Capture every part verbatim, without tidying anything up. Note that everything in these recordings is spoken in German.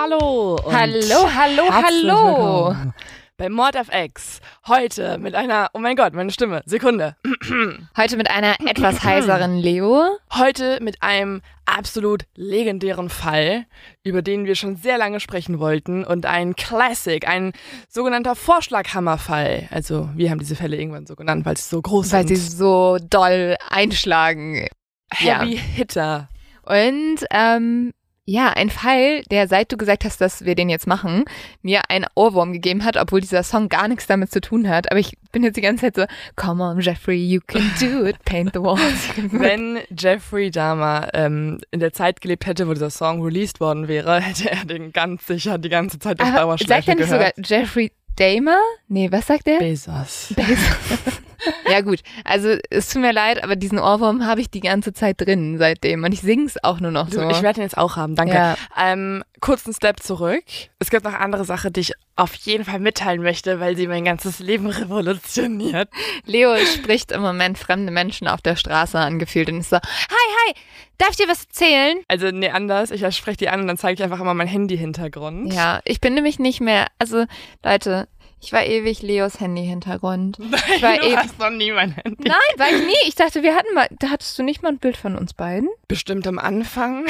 Hallo und Hallo, hallo, hallo. Willkommen bei Mord auf Ex. Heute mit einer, oh mein Gott, meine Stimme, Sekunde. Heute mit einer etwas heiseren Leo. Heute mit einem absolut legendären Fall, über den wir schon sehr lange sprechen wollten und ein Classic, ein sogenannter Vorschlaghammerfall. Also wir haben diese Fälle irgendwann so genannt, weil sie so groß Weil sind. sie so doll einschlagen. Heavy Ja. Hitter. Und ähm, ja, ein Fall, der, seit du gesagt hast, dass wir den jetzt machen, mir einen Ohrwurm gegeben hat, obwohl dieser Song gar nichts damit zu tun hat. Aber ich bin jetzt die ganze Zeit so, come on, Jeffrey, you can do it, paint the walls. Wenn Jeffrey Dahmer ähm, in der Zeit gelebt hätte, wo dieser Song released worden wäre, hätte er den ganz sicher die ganze Zeit auf Aber Dauerschleife sagt er nicht gehört. sogar Jeffrey Dahmer? Nee, was sagt er? Bezos. Bezos. Ja gut, also es tut mir leid, aber diesen Ohrwurm habe ich die ganze Zeit drin seitdem und ich sing's auch nur noch so. Du, ich werde den jetzt auch haben, danke. Ja. Ähm, kurzen Step zurück. Es gibt noch eine andere Sache, die ich auf jeden Fall mitteilen möchte, weil sie mein ganzes Leben revolutioniert. Leo spricht im Moment fremde Menschen auf der Straße angefühlt und ist so, hi, hi, darf ich dir was erzählen? Also nee, anders. Ich spreche die an und dann zeige ich einfach immer meinen Handy-Hintergrund. Ja, ich bin nämlich nicht mehr, also Leute, ich war ewig Leos Handy-Hintergrund. Nein, Ich war du ewig- hast noch nie mein Handy. Nein, war ich nie. Ich dachte, wir hatten mal, da hattest du nicht mal ein Bild von uns beiden? Bestimmt am Anfang.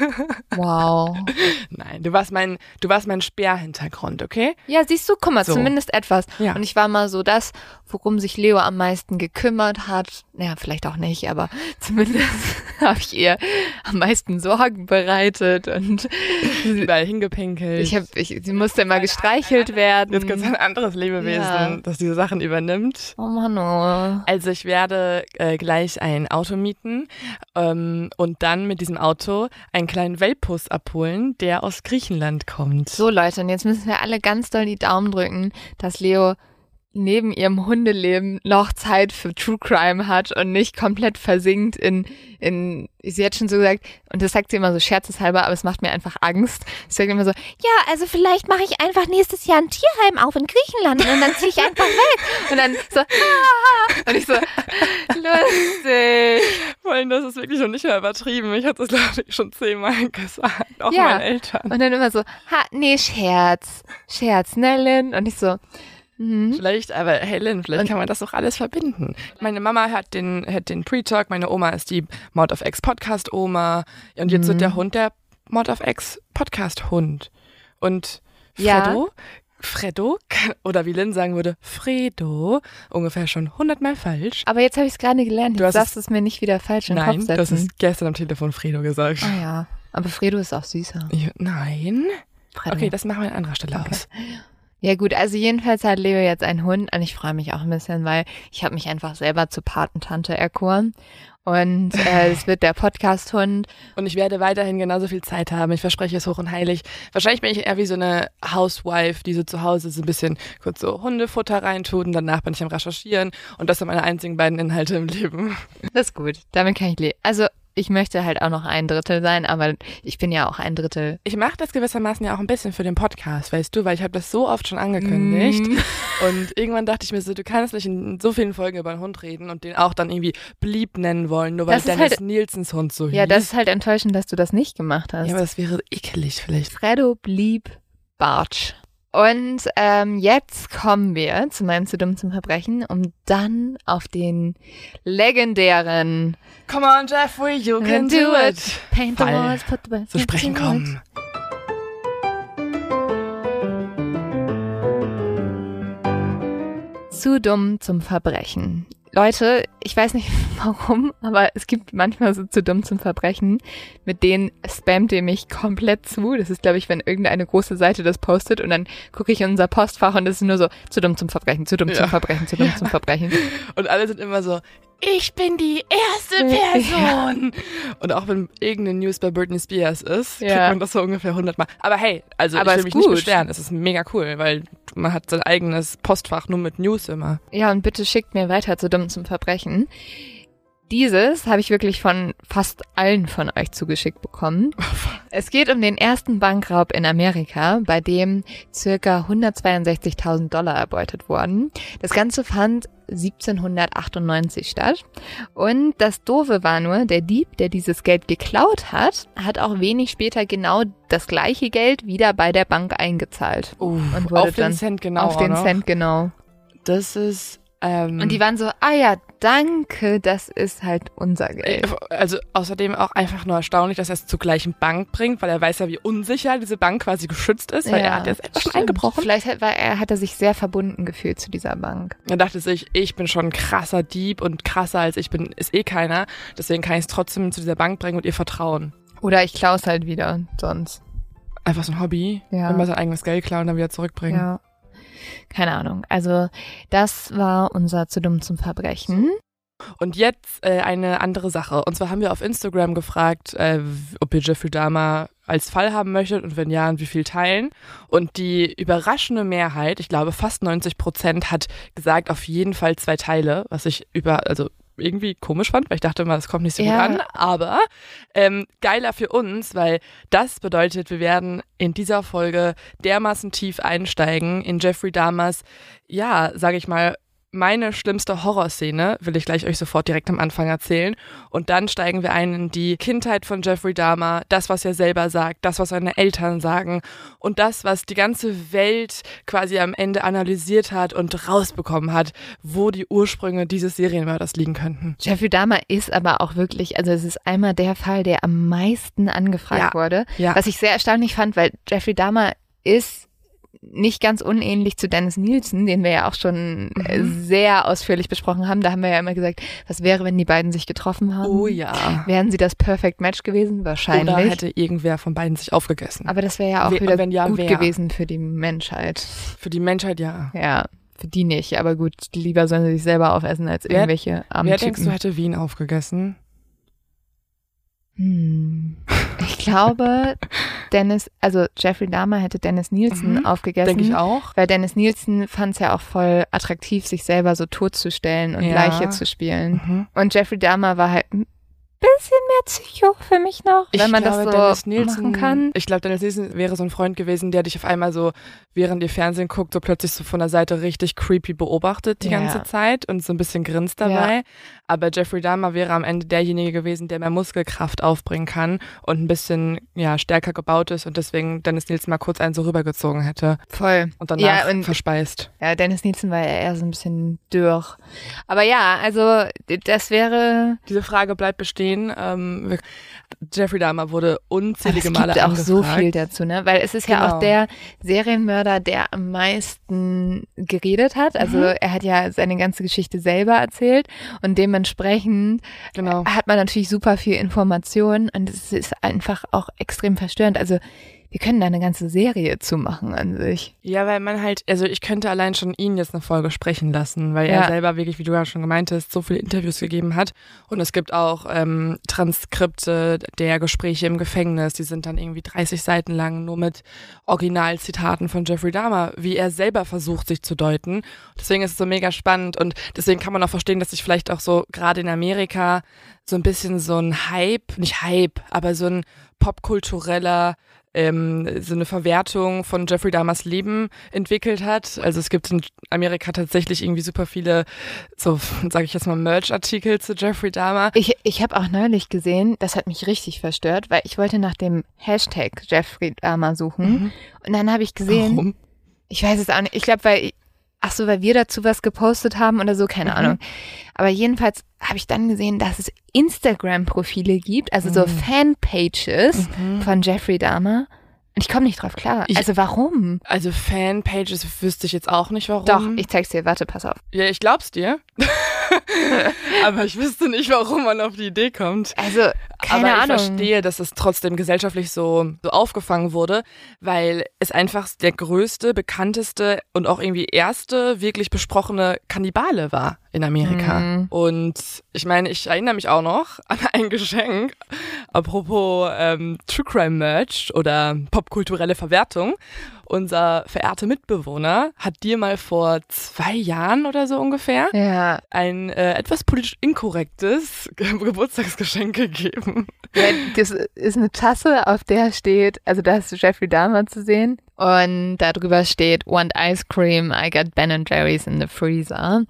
Wow. Nein, du warst mein, du warst mein Sperrhintergrund, okay? Ja, siehst du, guck mal, So. zumindest etwas. Ja. Und ich war mal so das, worum sich Leo am meisten gekümmert hat. Naja, vielleicht auch nicht, aber zumindest habe ich ihr am meisten Sorgen bereitet und Überall hingepinkelt. ich habe, ich, sie musste immer gestreichelt werden. Jetzt gibt es ein anderes Lebewesen, Ja. das diese Sachen übernimmt. Oh Mann, oh. Also ich werde äh, gleich ein Auto mieten ähm, und dann mit diesem Auto einen kleinen Welpus abholen, der aus Griechenland kommt. So Leute, und jetzt müssen wir alle ganz doll die Daumen drücken, dass Leo neben ihrem Hundeleben noch Zeit für True Crime hat und nicht komplett versinkt in, in, sie hat schon so gesagt, und das sagt sie immer so scherzeshalber, aber es macht mir einfach Angst. Sie sagt immer so, ja, also vielleicht mache ich einfach nächstes Jahr ein Tierheim auf in Griechenland und dann ziehe ich einfach weg. Und dann so, ah, und ich so, lustig. Vor allem, das ist wirklich noch nicht mehr übertrieben. Ich hatte das, glaube ich, schon zehnmal gesagt, auch Ja. meinen Eltern. Und dann immer so, ha, nee, Scherz, Scherz, ne, Lynn? Und ich so, mhm. Vielleicht, aber Helen, vielleicht Und- kann man das doch alles verbinden. Meine Mama hat den, hat den Pre-Talk, meine Oma ist die Mord of X Podcast-Oma und jetzt Mhm. wird der Hund der Mord of X Podcast-Hund. Und Ja. Freddo, Freddo, oder wie Lynn sagen würde, Fredo, ungefähr schon hundertmal falsch. Aber jetzt habe ich es gerade gelernt. Du Jetzt hast darfst du es mir nicht wieder falsch in den Nein, Kopf setzen. das ist gestern am Telefon Fredo gesagt. Ah ja, aber Fredo ist auch süßer. Ich, nein? Fredo. Okay, das machen wir an anderer Stelle Okay. aus. Ja gut, also jedenfalls hat Leo jetzt einen Hund und ich freue mich auch ein bisschen, weil ich habe mich einfach selber zur Patentante erkoren. Und äh, es wird der Podcast-Hund. Und ich werde weiterhin genauso viel Zeit haben. Ich verspreche es hoch und heilig. Wahrscheinlich bin ich eher wie so eine Housewife, die so zu Hause so ein bisschen kurz so Hundefutter reintut und danach bin ich am Recherchieren. Und das sind meine einzigen beiden Inhalte im Leben. Das ist gut, damit kann ich leben. Also ich möchte halt auch noch ein Drittel sein, aber ich bin ja auch ein Drittel. Ich mache das gewissermaßen ja auch ein bisschen für den Podcast, weißt du, weil ich habe das so oft schon angekündigt. Mm. Und irgendwann dachte ich mir so, du kannst nicht in so vielen Folgen über einen Hund reden und den auch dann irgendwie Blieb nennen wollen, nur weil Das ist Dennis halt- Nielsens Hund so hieß. Ja, das ist halt enttäuschend, dass du das nicht gemacht hast. Ja, aber das wäre ekelig vielleicht. Freddo blieb Bartsch. Und ähm, jetzt kommen wir zu meinem Zu dumm zum Verbrechen, um dann auf den legendären Come on, Jeffrey, you can do it. Paint the Fall walls, put the zu sprechen kommen. Zu dumm zum Verbrechen. Leute, ich weiß nicht warum, aber es gibt manchmal so zu dumm zum Verbrechen, mit denen spammt ihr mich komplett zu. Das ist, glaube ich, wenn irgendeine große Seite das postet und dann gucke ich in unser Postfach und es ist nur so, zu dumm zum Verbrechen, zu dumm Ja. zum Verbrechen, zu dumm Ja. zum Verbrechen. Und alle sind immer so, ich bin die erste Ja. Person. Und auch wenn irgendeine News bei Britney Spears ist, kriegt Ja. man das so ungefähr hundertmal. Aber hey, also Aber ich will ist mich gut. nicht beschweren. Es ist mega cool, weil man hat sein eigenes Postfach nur mit News immer. Ja, und bitte schickt mir weiter zu dumm zum Verbrechen. Dieses habe ich wirklich von fast allen von euch zugeschickt bekommen. Es geht um den ersten Bankraub in Amerika, bei dem circa hundertzweiundsechzigtausend Dollar erbeutet wurden. Das Ganze fand siebzehnhundertachtundneunzig statt. Und das Doofe war nur, der Dieb, der dieses Geld geklaut hat, hat auch wenig später genau das gleiche Geld wieder bei der Bank eingezahlt. Uh, und wurde auf den dann Cent genau. Auf den noch. Cent genau. Das ist... Ähm, und die waren so, ah ja, danke, das ist halt unser Geld. Also außerdem auch einfach nur erstaunlich, dass er es zur gleichen Bank bringt, weil er weiß ja, wie unsicher diese Bank quasi geschützt ist, weil ja, er hat jetzt einfach schon stimmt. eingebrochen. Vielleicht hat, war er, hat er sich sehr verbunden gefühlt zu dieser Bank. Er dachte sich, ich bin schon ein krasser Dieb und krasser als ich bin, ist eh keiner. Deswegen kann ich es trotzdem zu dieser Bank bringen und ihr vertrauen. Oder ich klaue es halt wieder, sonst. Einfach so ein Hobby, Ja. immer sein eigenes Geld klauen und dann wieder zurückbringen. Ja. Keine Ahnung. Also das war unser Zu dumm zum Verbrechen. Und jetzt äh, eine andere Sache. Und zwar haben wir auf Instagram gefragt, äh, ob ihr Jeffrey Dahmer als Fall haben möchtet und wenn ja, und wie viel teilen. Und die überraschende Mehrheit, ich glaube fast neunzig Prozent, hat gesagt, auf jeden Fall zwei Teile, was ich über, also irgendwie komisch fand, weil ich dachte immer, das kommt nicht so Ja. gut an. Aber ähm, geiler für uns, weil das bedeutet, wir werden in dieser Folge dermaßen tief einsteigen in Jeffrey Dahmers, ja, sage ich mal, meine schlimmste Horrorszene, will ich gleich euch sofort direkt am Anfang erzählen. Und dann steigen wir ein in die Kindheit von Jeffrey Dahmer, das, was er selber sagt, das, was seine Eltern sagen und das, was die ganze Welt quasi am Ende analysiert hat und rausbekommen hat, wo die Ursprünge dieses Serienmörders liegen könnten. Jeffrey Dahmer ist aber auch wirklich, also es ist einmal der Fall, der am meisten angefragt Ja. wurde. Ja. Was ich sehr erstaunlich fand, weil Jeffrey Dahmer ist nicht ganz unähnlich zu Dennis Nielsen, den wir ja auch schon Mhm. äh, sehr ausführlich besprochen haben. Da haben wir ja immer gesagt, was wäre, wenn die beiden sich getroffen haben? Oh ja. Wären sie das Perfect Match gewesen? Wahrscheinlich. Oder hätte irgendwer von beiden sich aufgegessen. Aber das wäre ja auch We- wieder wenn ja, gut wer? gewesen für die Menschheit. Für die Menschheit ja. Ja, für die nicht. Aber gut, lieber sollen sie sich selber aufessen als Wer- irgendwelche armen Wer Typen. denkst du, hätte Wien aufgegessen? Hm. Ich glaube, Dennis, also Jeffrey Dahmer hätte Dennis Nielsen Mhm. aufgegessen. Denke ich auch. Weil Dennis Nielsen fand es ja auch voll attraktiv, sich selber so totzustellen und Ja. Leiche zu spielen. Mhm. Und Jeffrey Dahmer war halt ein bisschen mehr Psycho für mich noch, Ich wenn man glaube, das so Dennis Nielsen, machen kann. Ich glaube, Dennis Nielsen wäre so ein Freund gewesen, der dich auf einmal so, während ihr Fernsehen guckt, so plötzlich so von der Seite richtig creepy beobachtet die Ja. ganze Zeit und so ein bisschen grinst dabei. Ja. Aber Jeffrey Dahmer wäre am Ende derjenige gewesen, der mehr Muskelkraft aufbringen kann und ein bisschen ja stärker gebaut ist und deswegen Dennis Nielsen mal kurz einen so rübergezogen hätte Voll. und danach Ja, und verspeist. ja, Dennis Nielsen war ja eher so ein bisschen dürr. Aber ja, also das wäre... Diese Frage bleibt bestehen. Ähm, wir- Jeffrey Dahmer wurde unzählige es Male gibt auch angefragt. so viel dazu, ne? Weil es ist ja Genau. auch der Serienmörder, der am meisten geredet hat. Also Mhm. er hat ja seine ganze Geschichte selber erzählt und dementsprechend Genau. hat man natürlich super viel Information und es ist einfach auch extrem verstörend. Also wir können da eine ganze Serie zu machen an sich. Ja, weil man halt, also ich könnte allein schon ihn jetzt eine Folge sprechen lassen, weil Ja. er selber wirklich, wie du ja schon gemeint hast, so viele Interviews gegeben hat. Und es gibt auch ähm, Transkripte der Gespräche im Gefängnis, die sind dann irgendwie dreißig Seiten lang, nur mit Originalzitaten von Jeffrey Dahmer, wie er selber versucht, sich zu deuten. Deswegen ist es so mega spannend und deswegen kann man auch verstehen, dass sich vielleicht auch so gerade in Amerika so ein bisschen so ein Hype, nicht Hype, aber so ein popkultureller ähm, so eine Verwertung von Jeffrey Dahmers Leben entwickelt hat. Also es gibt in Amerika tatsächlich irgendwie super viele, so sage ich jetzt mal, Merch-Artikel zu Jeffrey Dahmer. Ich, ich habe auch neulich gesehen, das hat mich richtig verstört, weil ich wollte nach dem Hashtag Jeffrey Dahmer suchen Mhm. und dann habe ich gesehen, Warum? ich weiß es auch nicht, ich glaube, weil ich, ach so, weil wir dazu was gepostet haben oder so, keine Mhm. Ahnung. Aber jedenfalls habe ich dann gesehen, dass es Instagram-Profile gibt, also so Mhm. Fanpages Mhm. von Jeffrey Dahmer. Und ich komme nicht drauf klar. Ich- also warum? Also Fanpages wüsste ich jetzt auch nicht, warum. Doch, ich zeig's dir. Warte, pass auf. Ja, ich glaub's dir. Aber ich wüsste nicht, warum man auf die Idee kommt. Also, keine Aber Ahnung. ich verstehe, dass es trotzdem gesellschaftlich so, so aufgefangen wurde, weil es einfach der größte, bekannteste und auch irgendwie erste wirklich besprochene Kannibale war in Amerika. Mhm. Und ich meine, ich erinnere mich auch noch an ein Geschenk, apropos ähm, True Crime Merch oder popkulturelle Verwertung. Unser verehrter Mitbewohner hat dir mal vor zwei Jahren oder so ungefähr Ja, ein äh, etwas politisch inkorrektes Ge- Geburtstagsgeschenk gegeben. ja, das ist eine Tasse, auf der steht, also da ist Jeffrey Dahmer zu sehen Und darüber steht, want ice cream, I got Ben and Jerry's in the freezer.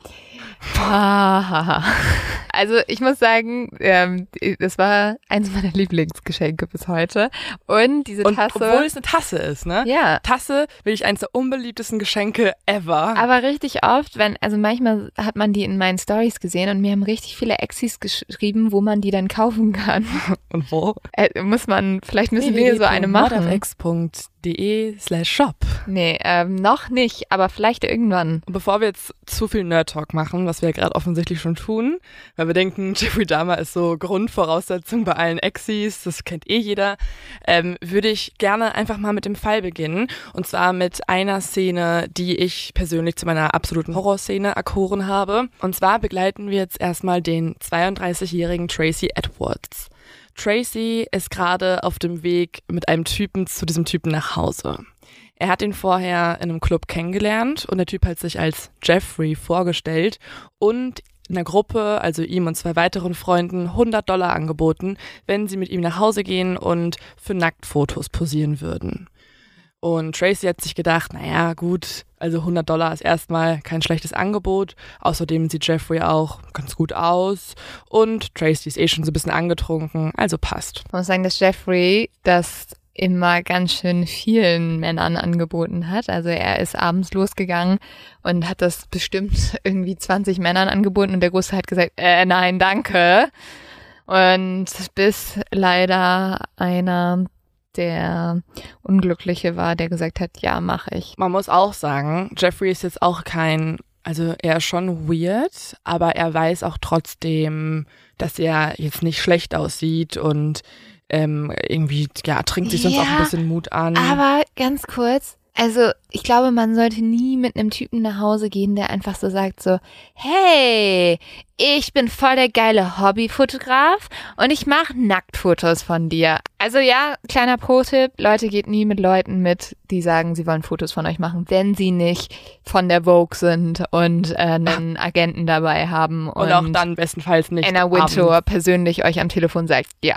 Also ich muss sagen, ähm, das war eins meiner Lieblingsgeschenke bis heute. Und diese Und Tasse. obwohl es eine Tasse ist, ne? Ja. Tasse wirklich eines der unbeliebtesten Geschenke ever. Aber richtig oft, wenn, also manchmal hat man die in meinen Stories gesehen und mir haben richtig viele Exis geschrieben, wo man die dann kaufen kann. Und wo? Äh, muss man, vielleicht müssen wir so eine machen. modfx punkt de slash shop. Nee, ähm, noch nicht, aber vielleicht irgendwann. Und bevor wir jetzt zu viel Nerd-Talk machen, was wir ja gerade offensichtlich schon tun, weil wir denken, Jeffrey Dahmer ist so Grundvoraussetzung bei allen Exis, das kennt eh jeder, ähm, würde ich gerne einfach mal mit dem Fall beginnen. Und zwar mit einer Szene, die ich persönlich zu meiner absoluten Horrorszene erkoren habe. Und zwar begleiten wir jetzt erstmal den zweiunddreißigjährigen Tracy Edwards. Tracy ist gerade auf dem Weg mit einem Typen zu diesem Typen nach Hause. Er hat ihn vorher in einem Club kennengelernt und der Typ hat sich als Jeffrey vorgestellt und in der Gruppe, also ihm und zwei weiteren Freunden, hundert Dollar angeboten, wenn sie mit ihm nach Hause gehen und für Nacktfotos posieren würden. Und Tracy hat sich gedacht, naja gut, also hundert Dollar ist erstmal kein schlechtes Angebot. Außerdem sieht Jeffrey auch ganz gut aus und Tracy ist eh schon so ein bisschen angetrunken, also passt. Ich muss sagen, dass Jeffrey das immer ganz schön vielen Männern angeboten hat. Also er ist abends losgegangen und hat das bestimmt irgendwie zwanzig Männern angeboten und der Große hat gesagt, äh, nein, danke. Und bis leider einer der Unglückliche war, der gesagt hat, ja, mache ich. Man muss auch sagen, Jeffrey ist jetzt auch kein, also er ist schon weird, aber er weiß auch trotzdem, dass er jetzt nicht schlecht aussieht und ähm, irgendwie, ja, trinkt sich sonst ja, auch ein bisschen Mut an. Aber ganz kurz, also ich glaube, man sollte nie mit einem Typen nach Hause gehen, der einfach so sagt so, hey, ich bin voll der geile Hobbyfotograf und ich mache Nacktfotos von dir. Also ja, kleiner Pro-Tipp, Leute, geht nie mit Leuten mit, die sagen, sie wollen Fotos von euch machen, wenn sie nicht von der Vogue sind und äh, einen Agenten dabei haben. Und, und auch dann bestenfalls nicht Anna Wintour abends. persönlich euch am Telefon sagt, ja.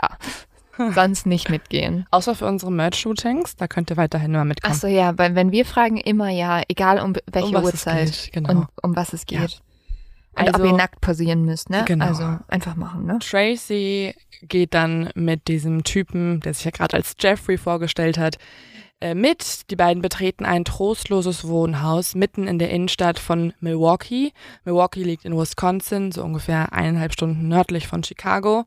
Sonst nicht mitgehen. Außer für unsere Merch-Shootings, da könnt ihr weiterhin mal mitkommen. Ach so, ja, weil wenn wir fragen, immer ja, egal um welche um Uhrzeit geht, genau. und um was es geht. Ja. Und Also, ob ihr nackt posieren müsst, ne? Genau. Also einfach machen, ne? Tracy geht dann mit diesem Typen, der sich ja gerade als Jeffrey vorgestellt hat, äh, mit. Die beiden betreten ein trostloses Wohnhaus mitten in der Innenstadt von Milwaukee. Milwaukee liegt in Wisconsin, so ungefähr eineinhalb Stunden nördlich von Chicago.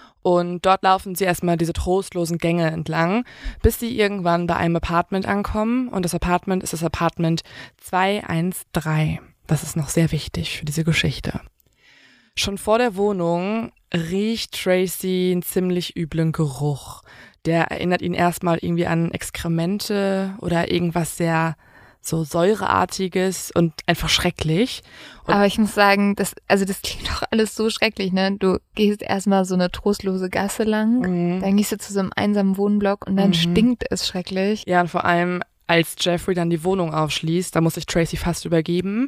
Und dort laufen sie erstmal diese trostlosen Gänge entlang, bis sie irgendwann bei einem Apartment ankommen. Und das Apartment ist das Apartment zweihundertzehn. Das ist noch sehr wichtig für diese Geschichte. Schon vor der Wohnung riecht Tracy einen ziemlich üblen Geruch. Der erinnert ihn erstmal irgendwie an Exkremente oder irgendwas sehr so säureartiges und einfach schrecklich. Und aber ich muss sagen, das, also das klingt doch alles so schrecklich, ne? Du gehst erstmal so eine trostlose Gasse lang, mhm. dann gehst du zu so einem einsamen Wohnblock und dann Mhm. stinkt es schrecklich. Ja, und vor allem, als Jeffrey dann die Wohnung aufschließt, da muss sich Tracy fast übergeben,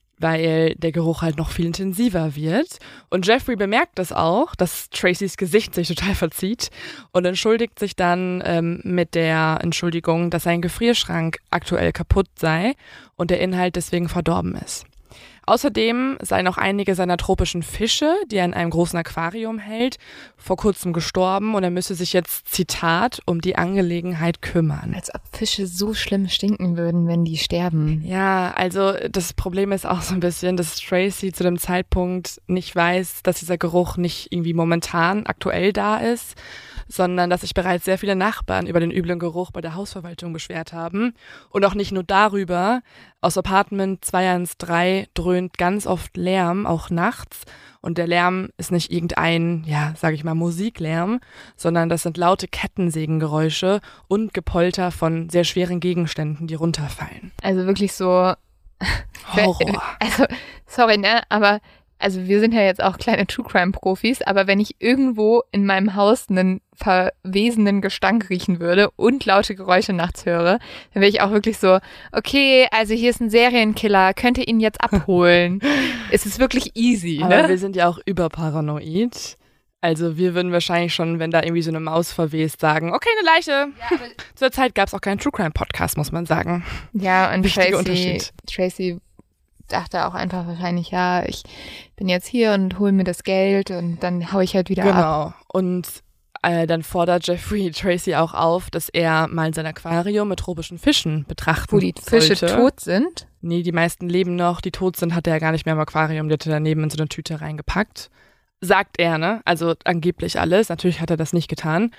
weil der Geruch halt noch viel intensiver wird. Und Jeffrey bemerkt das auch, dass Tracys Gesicht sich total verzieht und entschuldigt sich dann ähm, mit der Entschuldigung, dass sein Gefrierschrank aktuell kaputt sei und der Inhalt deswegen verdorben ist. Außerdem seien auch einige seiner tropischen Fische, die er in einem großen Aquarium hält, vor kurzem gestorben und er müsse sich jetzt, Zitat, um die Angelegenheit kümmern. Als ob Fische so schlimm stinken würden, wenn die sterben. Ja, also das Problem ist auch so ein bisschen, dass Tracy zu dem Zeitpunkt nicht weiß, dass dieser Geruch nicht irgendwie momentan aktuell da ist, sondern dass sich bereits sehr viele Nachbarn über den üblen Geruch bei der Hausverwaltung beschwert haben. Und auch nicht nur darüber. Aus Apartment zweihundertzehn dröhnt ganz oft Lärm, auch nachts. Und der Lärm ist nicht irgendein, ja, sag ich mal, Musiklärm, sondern das sind laute Kettensägengeräusche und Gepolter von sehr schweren Gegenständen, die runterfallen. Also wirklich so Horror. Also, sorry, ne, aber also wir sind ja jetzt auch kleine True-Crime-Profis, aber wenn ich irgendwo in meinem Haus einen verwesenen Gestank riechen würde und laute Geräusche nachts höre, dann wäre ich auch wirklich so, okay, also hier ist ein Serienkiller, könnt ihr ihn jetzt abholen? Es ist wirklich easy, Aber ne? wir sind ja auch überparanoid. Also wir würden wahrscheinlich schon, wenn da irgendwie so eine Maus verwest, sagen, okay, eine Leiche. Ja, aber zur Zeit gab es auch keinen True Crime Podcast, muss man sagen. Ja, und Wichtiger Tracy, Unterschied. Tracy dachte auch einfach wahrscheinlich, ja, ich bin jetzt hier und hole mir das Geld und dann hau ich halt wieder genau. ab. Genau. Und äh, dann fordert Jeffrey Tracy auch auf, dass er mal sein Aquarium mit tropischen Fischen betrachten Wo die Fische sollte. tot sind? Nee, die meisten leben noch. Die tot sind, hat er ja gar nicht mehr im Aquarium. Die hat er daneben in so eine Tüte reingepackt. Sagt er, ne? Also angeblich alles. Natürlich hat er das nicht getan.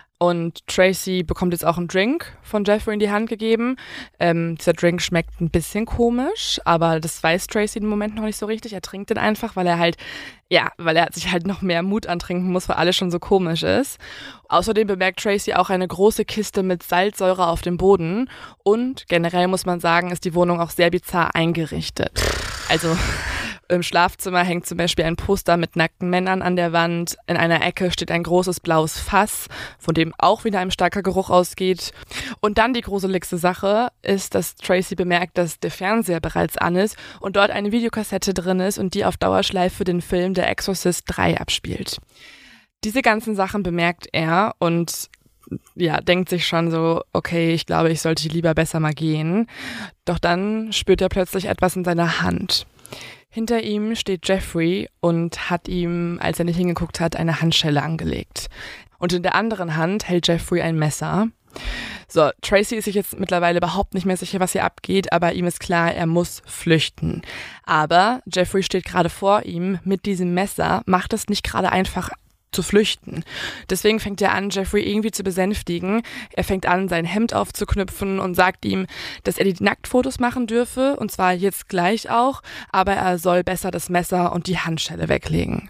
Und Tracy bekommt jetzt auch einen Drink von Jeffrey in die Hand gegeben. Ähm, dieser Drink schmeckt ein bisschen komisch, aber das weiß Tracy im Moment noch nicht so richtig. Er trinkt den einfach, weil er halt, ja, weil er sich halt noch mehr Mut antrinken muss, weil alles schon so komisch ist. Außerdem bemerkt Tracy auch eine große Kiste mit Salzsäure auf dem Boden. Und generell muss man sagen, ist die Wohnung auch sehr bizarr eingerichtet. Also im Schlafzimmer hängt zum Beispiel ein Poster mit nackten Männern an der Wand. In einer Ecke steht ein großes blaues Fass, von dem auch wieder ein starker Geruch ausgeht. Und dann die gruseligste Sache ist, dass Tracy bemerkt, dass der Fernseher bereits an ist und dort eine Videokassette drin ist und die auf Dauerschleife den Film The Exorcist drei abspielt. Diese ganzen Sachen bemerkt er und ja, denkt sich schon so, okay, ich glaube, ich sollte lieber besser mal gehen. Doch dann spürt er plötzlich etwas in seiner Hand. Hinter ihm steht Jeffrey und hat ihm, als er nicht hingeguckt hat, eine Handschelle angelegt. Und in der anderen Hand hält Jeffrey ein Messer. So, Tracy ist sich jetzt mittlerweile überhaupt nicht mehr sicher, was hier abgeht, aber ihm ist klar, er muss flüchten. Aber Jeffrey steht gerade vor ihm mit diesem Messer, macht es nicht gerade einfach zu flüchten. Deswegen fängt er an, Jeffrey irgendwie zu besänftigen. Er fängt an, sein Hemd aufzuknüpfen und sagt ihm, dass er die Nacktfotos machen dürfe, und zwar jetzt gleich auch, aber er soll besser das Messer und die Handschelle weglegen.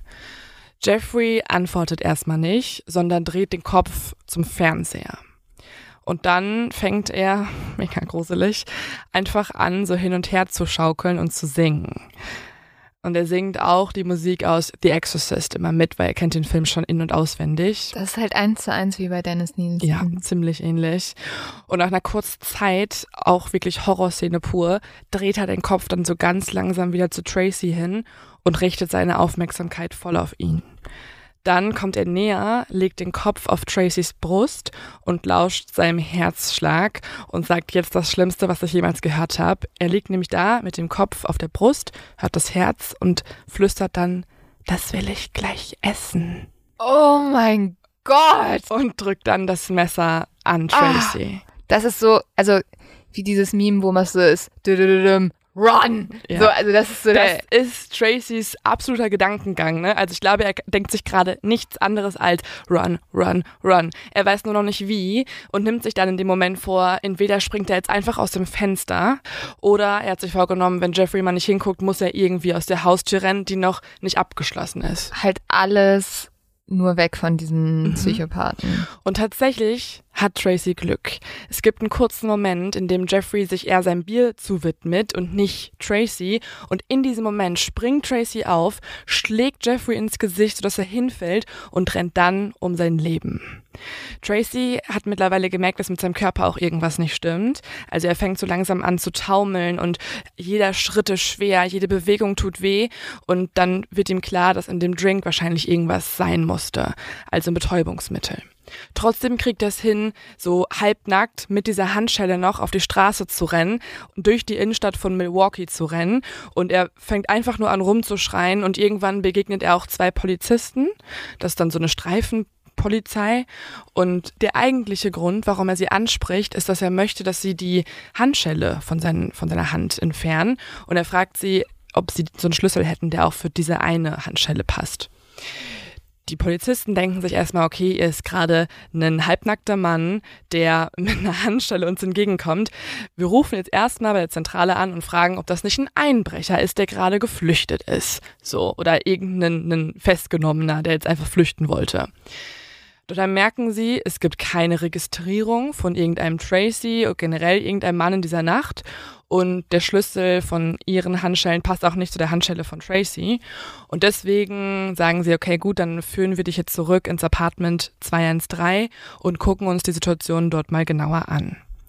Jeffrey antwortet erstmal nicht, sondern dreht den Kopf zum Fernseher. Und dann fängt er, mega gruselig, einfach an, so hin und her zu schaukeln und zu singen. Und er singt auch die Musik aus The Exorcist immer mit, weil er kennt den Film schon in- und auswendig. Das ist halt eins zu eins wie bei Dennis Nielsen. Ja, ziemlich ähnlich. Und nach einer kurzen Zeit, auch wirklich Horrorszene pur, dreht er den Kopf dann so ganz langsam wieder zu Tracy hin und richtet seine Aufmerksamkeit voll auf ihn. Dann kommt er näher, legt den Kopf auf Tracys Brust und lauscht seinem Herzschlag und sagt jetzt das Schlimmste, was ich jemals gehört habe. Er liegt nämlich da mit dem Kopf auf der Brust, hört das Herz und flüstert dann, das will ich gleich essen. Oh mein Gott! Und drückt dann das Messer an Tracy. Ah, das ist so, also wie dieses Meme, wo man so ist, Run! Ja. So, also das ist so Das der, ist Tracys absoluter Gedankengang, ne? Also ich glaube, er denkt sich gerade nichts anderes als Run, Run, Run. Er weiß nur noch nicht wie und nimmt sich dann in dem Moment vor, entweder springt er jetzt einfach aus dem Fenster oder er hat sich vorgenommen, wenn Jeffrey mal nicht hinguckt, muss er irgendwie aus der Haustür rennen, die noch nicht abgeschlossen ist. halt alles nur weg von diesen Mhm. Psychopathen. Und tatsächlich hat Tracy Glück. Es gibt einen kurzen Moment, in dem Jeffrey sich eher seinem Bier zuwidmet und nicht Tracy. Und in diesem Moment springt Tracy auf, schlägt Jeffrey ins Gesicht, sodass er hinfällt und rennt dann um sein Leben. Tracy hat mittlerweile gemerkt, dass mit seinem Körper auch irgendwas nicht stimmt. Also er fängt so langsam an zu taumeln und jeder Schritt ist schwer, jede Bewegung tut weh. Und dann wird ihm klar, dass in dem Drink wahrscheinlich irgendwas sein musste, also ein Betäubungsmittel. Trotzdem kriegt er es hin, so halbnackt mit dieser Handschelle noch auf die Straße zu rennen und durch die Innenstadt von Milwaukee zu rennen. Und er fängt einfach nur an rumzuschreien und irgendwann begegnet er auch zwei Polizisten. Das ist dann so eine Streifenpolizei. Und der eigentliche Grund, warum er sie anspricht, ist, dass er möchte, dass sie die Handschelle von, seinen, von seiner Hand entfernen. Und er fragt sie, ob sie so einen Schlüssel hätten, der auch für diese eine Handschelle passt. Die Polizisten denken sich erstmal, okay, er ist gerade ein halbnackter Mann, der mit einer Handschelle uns entgegenkommt. Wir rufen jetzt erstmal bei der Zentrale an und fragen, ob das nicht ein Einbrecher ist, der gerade geflüchtet ist. So, oder irgendein ein Festgenommener, der jetzt einfach flüchten wollte. Doch dann merken sie, es gibt keine Registrierung von irgendeinem Tracy oder generell irgendeinem Mann in dieser Nacht. Und der Schlüssel von ihren Handschellen passt auch nicht zu der Handschelle von Tracy. Und deswegen sagen sie, okay, gut, dann führen wir dich jetzt zurück ins Apartment zwei eins drei und gucken uns die Situation dort mal genauer an.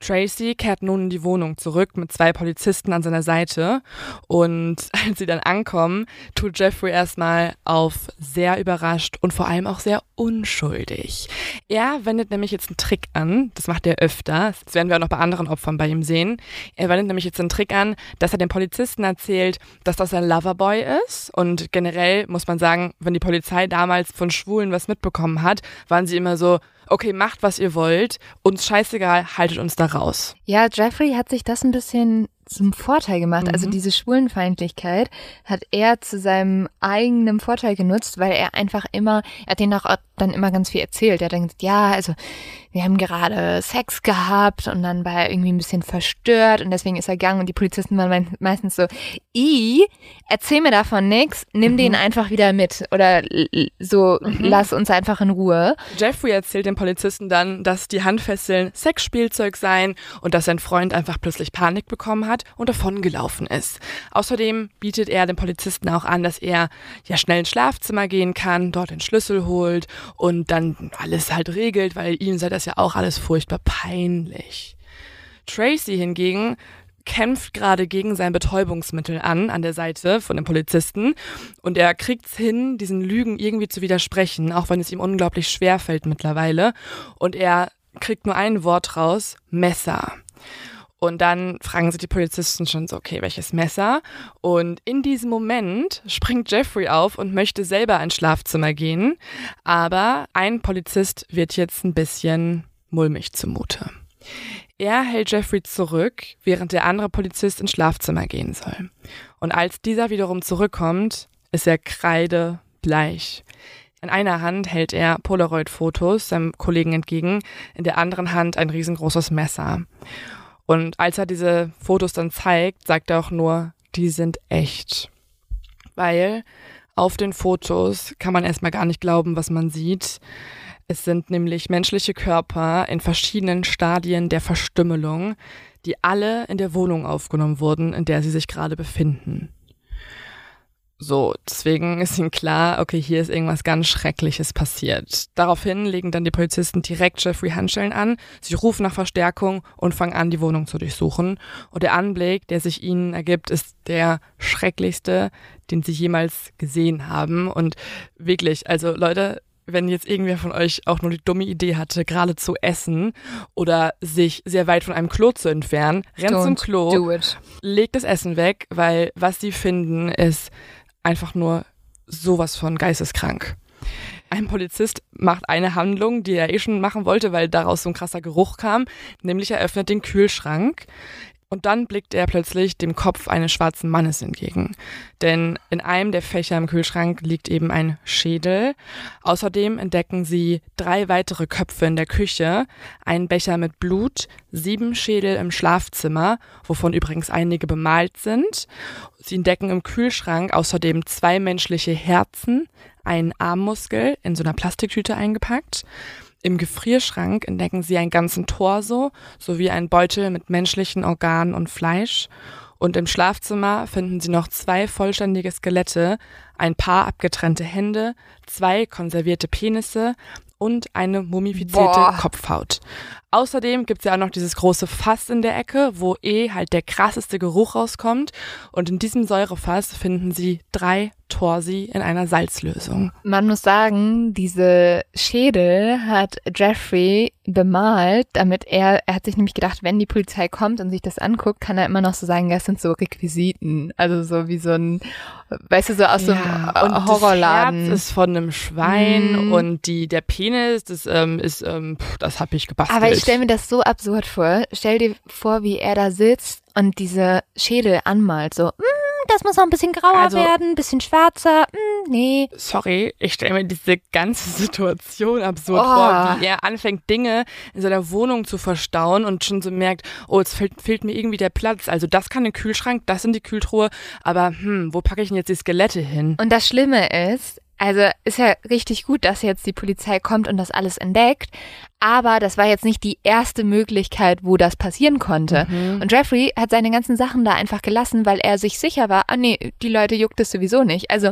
Tracy kehrt nun in die Wohnung zurück mit zwei Polizisten an seiner Seite und als sie dann ankommen, tut Jeffrey erstmal auf sehr überrascht und vor allem auch sehr unschuldig. Er wendet nämlich jetzt einen Trick an, das macht er öfter, das werden wir auch noch bei anderen Opfern bei ihm sehen. Er wendet nämlich jetzt einen Trick an, dass er den Polizisten erzählt, dass das ein Loverboy ist und generell muss man sagen, wenn die Polizei damals von Schwulen was mitbekommen hat, waren sie immer so, okay, macht, was ihr wollt, uns scheißegal, haltet uns da raus. Ja, Jeffrey hat sich das ein bisschen zum Vorteil gemacht. Mhm. Also diese Schwulenfeindlichkeit hat er zu seinem eigenen Vorteil genutzt, weil er einfach immer, er hat denen auch dann immer ganz viel erzählt. Er hat dann gesagt, ja, also wir haben gerade Sex gehabt und dann war er irgendwie ein bisschen verstört und deswegen ist er gegangen und die Polizisten waren meistens so, I, erzähl mir davon nix, nimm mhm. den einfach wieder mit oder so, mhm. lass uns einfach in Ruhe. Jeffrey erzählt den Polizisten dann, dass die Handfesseln Sexspielzeug seien und dass sein Freund einfach plötzlich Panik bekommen hat und davongelaufen ist. Außerdem bietet er den Polizisten auch an, dass er ja schnell ins Schlafzimmer gehen kann, dort den Schlüssel holt und dann alles halt regelt, weil ihm sei das ja auch alles furchtbar peinlich. Tracy hingegen kämpft gerade gegen sein Betäubungsmittel an, an der Seite von dem Polizisten und er kriegt's hin, diesen Lügen irgendwie zu widersprechen, auch wenn es ihm unglaublich schwer fällt mittlerweile und er kriegt nur ein Wort raus, Messer. Und dann fragen sich die Polizisten schon so, okay, welches Messer? Und in diesem Moment springt Jeffrey auf und möchte selber ins Schlafzimmer gehen. Aber ein Polizist wird jetzt ein bisschen mulmig zumute. Er hält Jeffrey zurück, während der andere Polizist ins Schlafzimmer gehen soll. Und als dieser wiederum zurückkommt, ist er kreidebleich. In einer Hand hält er Polaroid-Fotos seinem Kollegen entgegen, in der anderen Hand ein riesengroßes Messer. Und als er diese Fotos dann zeigt, sagt er auch nur, die sind echt. Weil auf den Fotos kann man erstmal gar nicht glauben, was man sieht. Es sind nämlich menschliche Körper in verschiedenen Stadien der Verstümmelung, die alle in der Wohnung aufgenommen wurden, in der sie sich gerade befinden. So, deswegen ist ihnen klar, okay, hier ist irgendwas ganz Schreckliches passiert. Daraufhin legen dann die Polizisten direkt Jeffrey Handschellen an, sie rufen nach Verstärkung und fangen an, die Wohnung zu durchsuchen. Und der Anblick, der sich ihnen ergibt, ist der schrecklichste, den sie jemals gesehen haben. Und wirklich, also Leute, wenn jetzt irgendwer von euch auch nur die dumme Idee hatte, gerade zu essen oder sich sehr weit von einem Klo zu entfernen, rennt Don't zum Klo, do it. legt das Essen weg, weil was sie finden, ist einfach nur sowas von geisteskrank. Ein Polizist macht eine Handlung, die er eh schon machen wollte, weil daraus so ein krasser Geruch kam, nämlich er öffnet den Kühlschrank und dann blickt er plötzlich dem Kopf eines schwarzen Mannes entgegen. Denn in einem der Fächer im Kühlschrank liegt eben ein Schädel. Außerdem entdecken sie drei weitere Köpfe in der Küche, einen Becher mit Blut, sieben Schädel im Schlafzimmer, wovon übrigens einige bemalt sind. Sie entdecken im Kühlschrank außerdem zwei menschliche Herzen, einen Armmuskel in so einer Plastiktüte eingepackt. Im Gefrierschrank entdecken sie einen ganzen Torso sowie einen Beutel mit menschlichen Organen und Fleisch. Und im Schlafzimmer finden sie noch zwei vollständige Skelette, ein paar abgetrennte Hände, zwei konservierte Penisse und eine mumifizierte Boah. Kopfhaut. Außerdem gibt's ja auch noch dieses große Fass in der Ecke, wo eh halt der krasseste Geruch rauskommt. Und in diesem Säurefass finden sie drei Torsi in einer Salzlösung. Man muss sagen, diese Schädel hat Jeffrey bemalt, damit er, er hat sich nämlich gedacht, wenn die Polizei kommt und sich das anguckt, kann er immer noch so sagen, das sind so Requisiten. Also so wie so ein, weißt du, so aus so einem Ja, und Horrorladen. das Herz ist von einem Schwein Mm. und die der Penis, das ähm, ist, ähm, pff, das habe ich gebastelt. Aber ich stelle mir das so absurd vor. Stell dir vor, wie er da sitzt und diese Schädel anmalt. So, mm, das muss noch ein bisschen grauer Also- werden, ein bisschen schwarzer. Mm, nee. Sorry, ich stelle mir diese ganze Situation absurd Oh. vor, wie er anfängt, Dinge in seiner Wohnung zu verstauen und schon so merkt, oh, jetzt fehlt, fehlt mir irgendwie der Platz. Also das kann in den Kühlschrank, das in die Kühltruhe, aber hm, wo packe ich denn jetzt die Skelette hin? Und das Schlimme ist, also ist ja richtig gut, dass jetzt die Polizei kommt und das alles entdeckt, aber das war jetzt nicht die erste Möglichkeit, wo das passieren konnte. Mhm. Und Jeffrey hat seine ganzen Sachen da einfach gelassen, weil er sich sicher war, ah nee, die Leute juckt es sowieso nicht. Also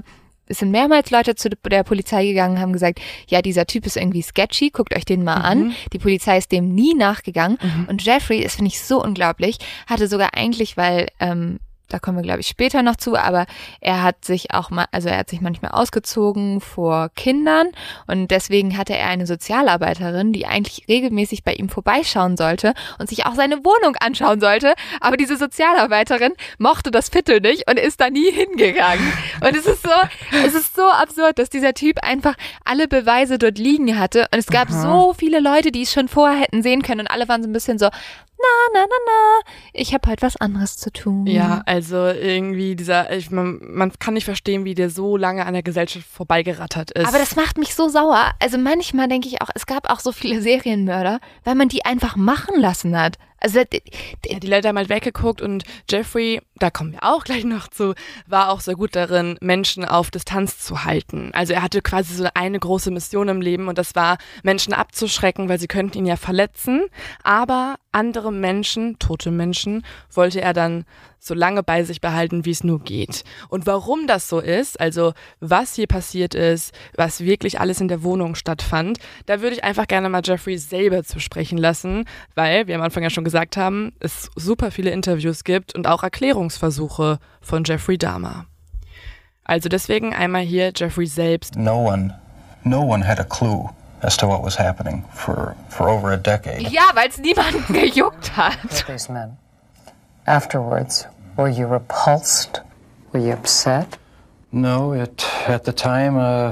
es sind mehrmals Leute zu der Polizei gegangen, haben gesagt, ja, dieser Typ ist irgendwie sketchy, guckt euch den mal mhm. an. Die Polizei ist dem nie nachgegangen. Mhm. Und Jeffrey, das finde ich so unglaublich, hatte sogar eigentlich, weil, ähm, da kommen wir, glaube ich, später noch zu, aber er hat sich auch mal, also er hat sich manchmal ausgezogen vor Kindern und deswegen hatte er eine Sozialarbeiterin, die eigentlich regelmäßig bei ihm vorbeischauen sollte und sich auch seine Wohnung anschauen sollte, aber diese Sozialarbeiterin mochte das Viertel nicht und ist da nie hingegangen. Und es ist so, es ist so absurd, dass dieser Typ einfach alle Beweise dort liegen hatte und es gab Aha. so viele Leute, die es schon vorher hätten sehen können und alle waren so ein bisschen so, na, na, na, na, ich habe halt was anderes zu tun. Ja, also irgendwie dieser, ich, man, man kann nicht verstehen, wie der so lange an der Gesellschaft vorbeigerattert ist. Aber das macht mich so sauer. Also manchmal denke ich auch, es gab auch so viele Serienmörder, weil man die einfach machen lassen hat. Also d- d- ja, die Leute haben halt weggeguckt und Jeffrey, da kommen wir auch gleich noch zu, war auch sehr gut darin, Menschen auf Distanz zu halten. Also er hatte quasi so eine große Mission im Leben und das war, Menschen abzuschrecken, weil sie könnten ihn ja verletzen, aber andere Menschen, tote Menschen, wollte er dann so lange bei sich behalten, wie es nur geht. Und warum das so ist, also was hier passiert ist, was wirklich alles in der Wohnung stattfand, da würde ich einfach gerne mal Jeffrey selber zu sprechen lassen, weil, wie am Anfang ja schon gesagt haben, es super viele Interviews gibt und auch Erklärungsversuche von Jeffrey Dahmer. Also deswegen einmal hier Jeffrey selbst. No one, no one had a clue as to what was happening for, for over a decade. Ja, weil es niemanden gejuckt hat. These men. Afterwards, were you repulsed? Were you upset? No, it at the time uh,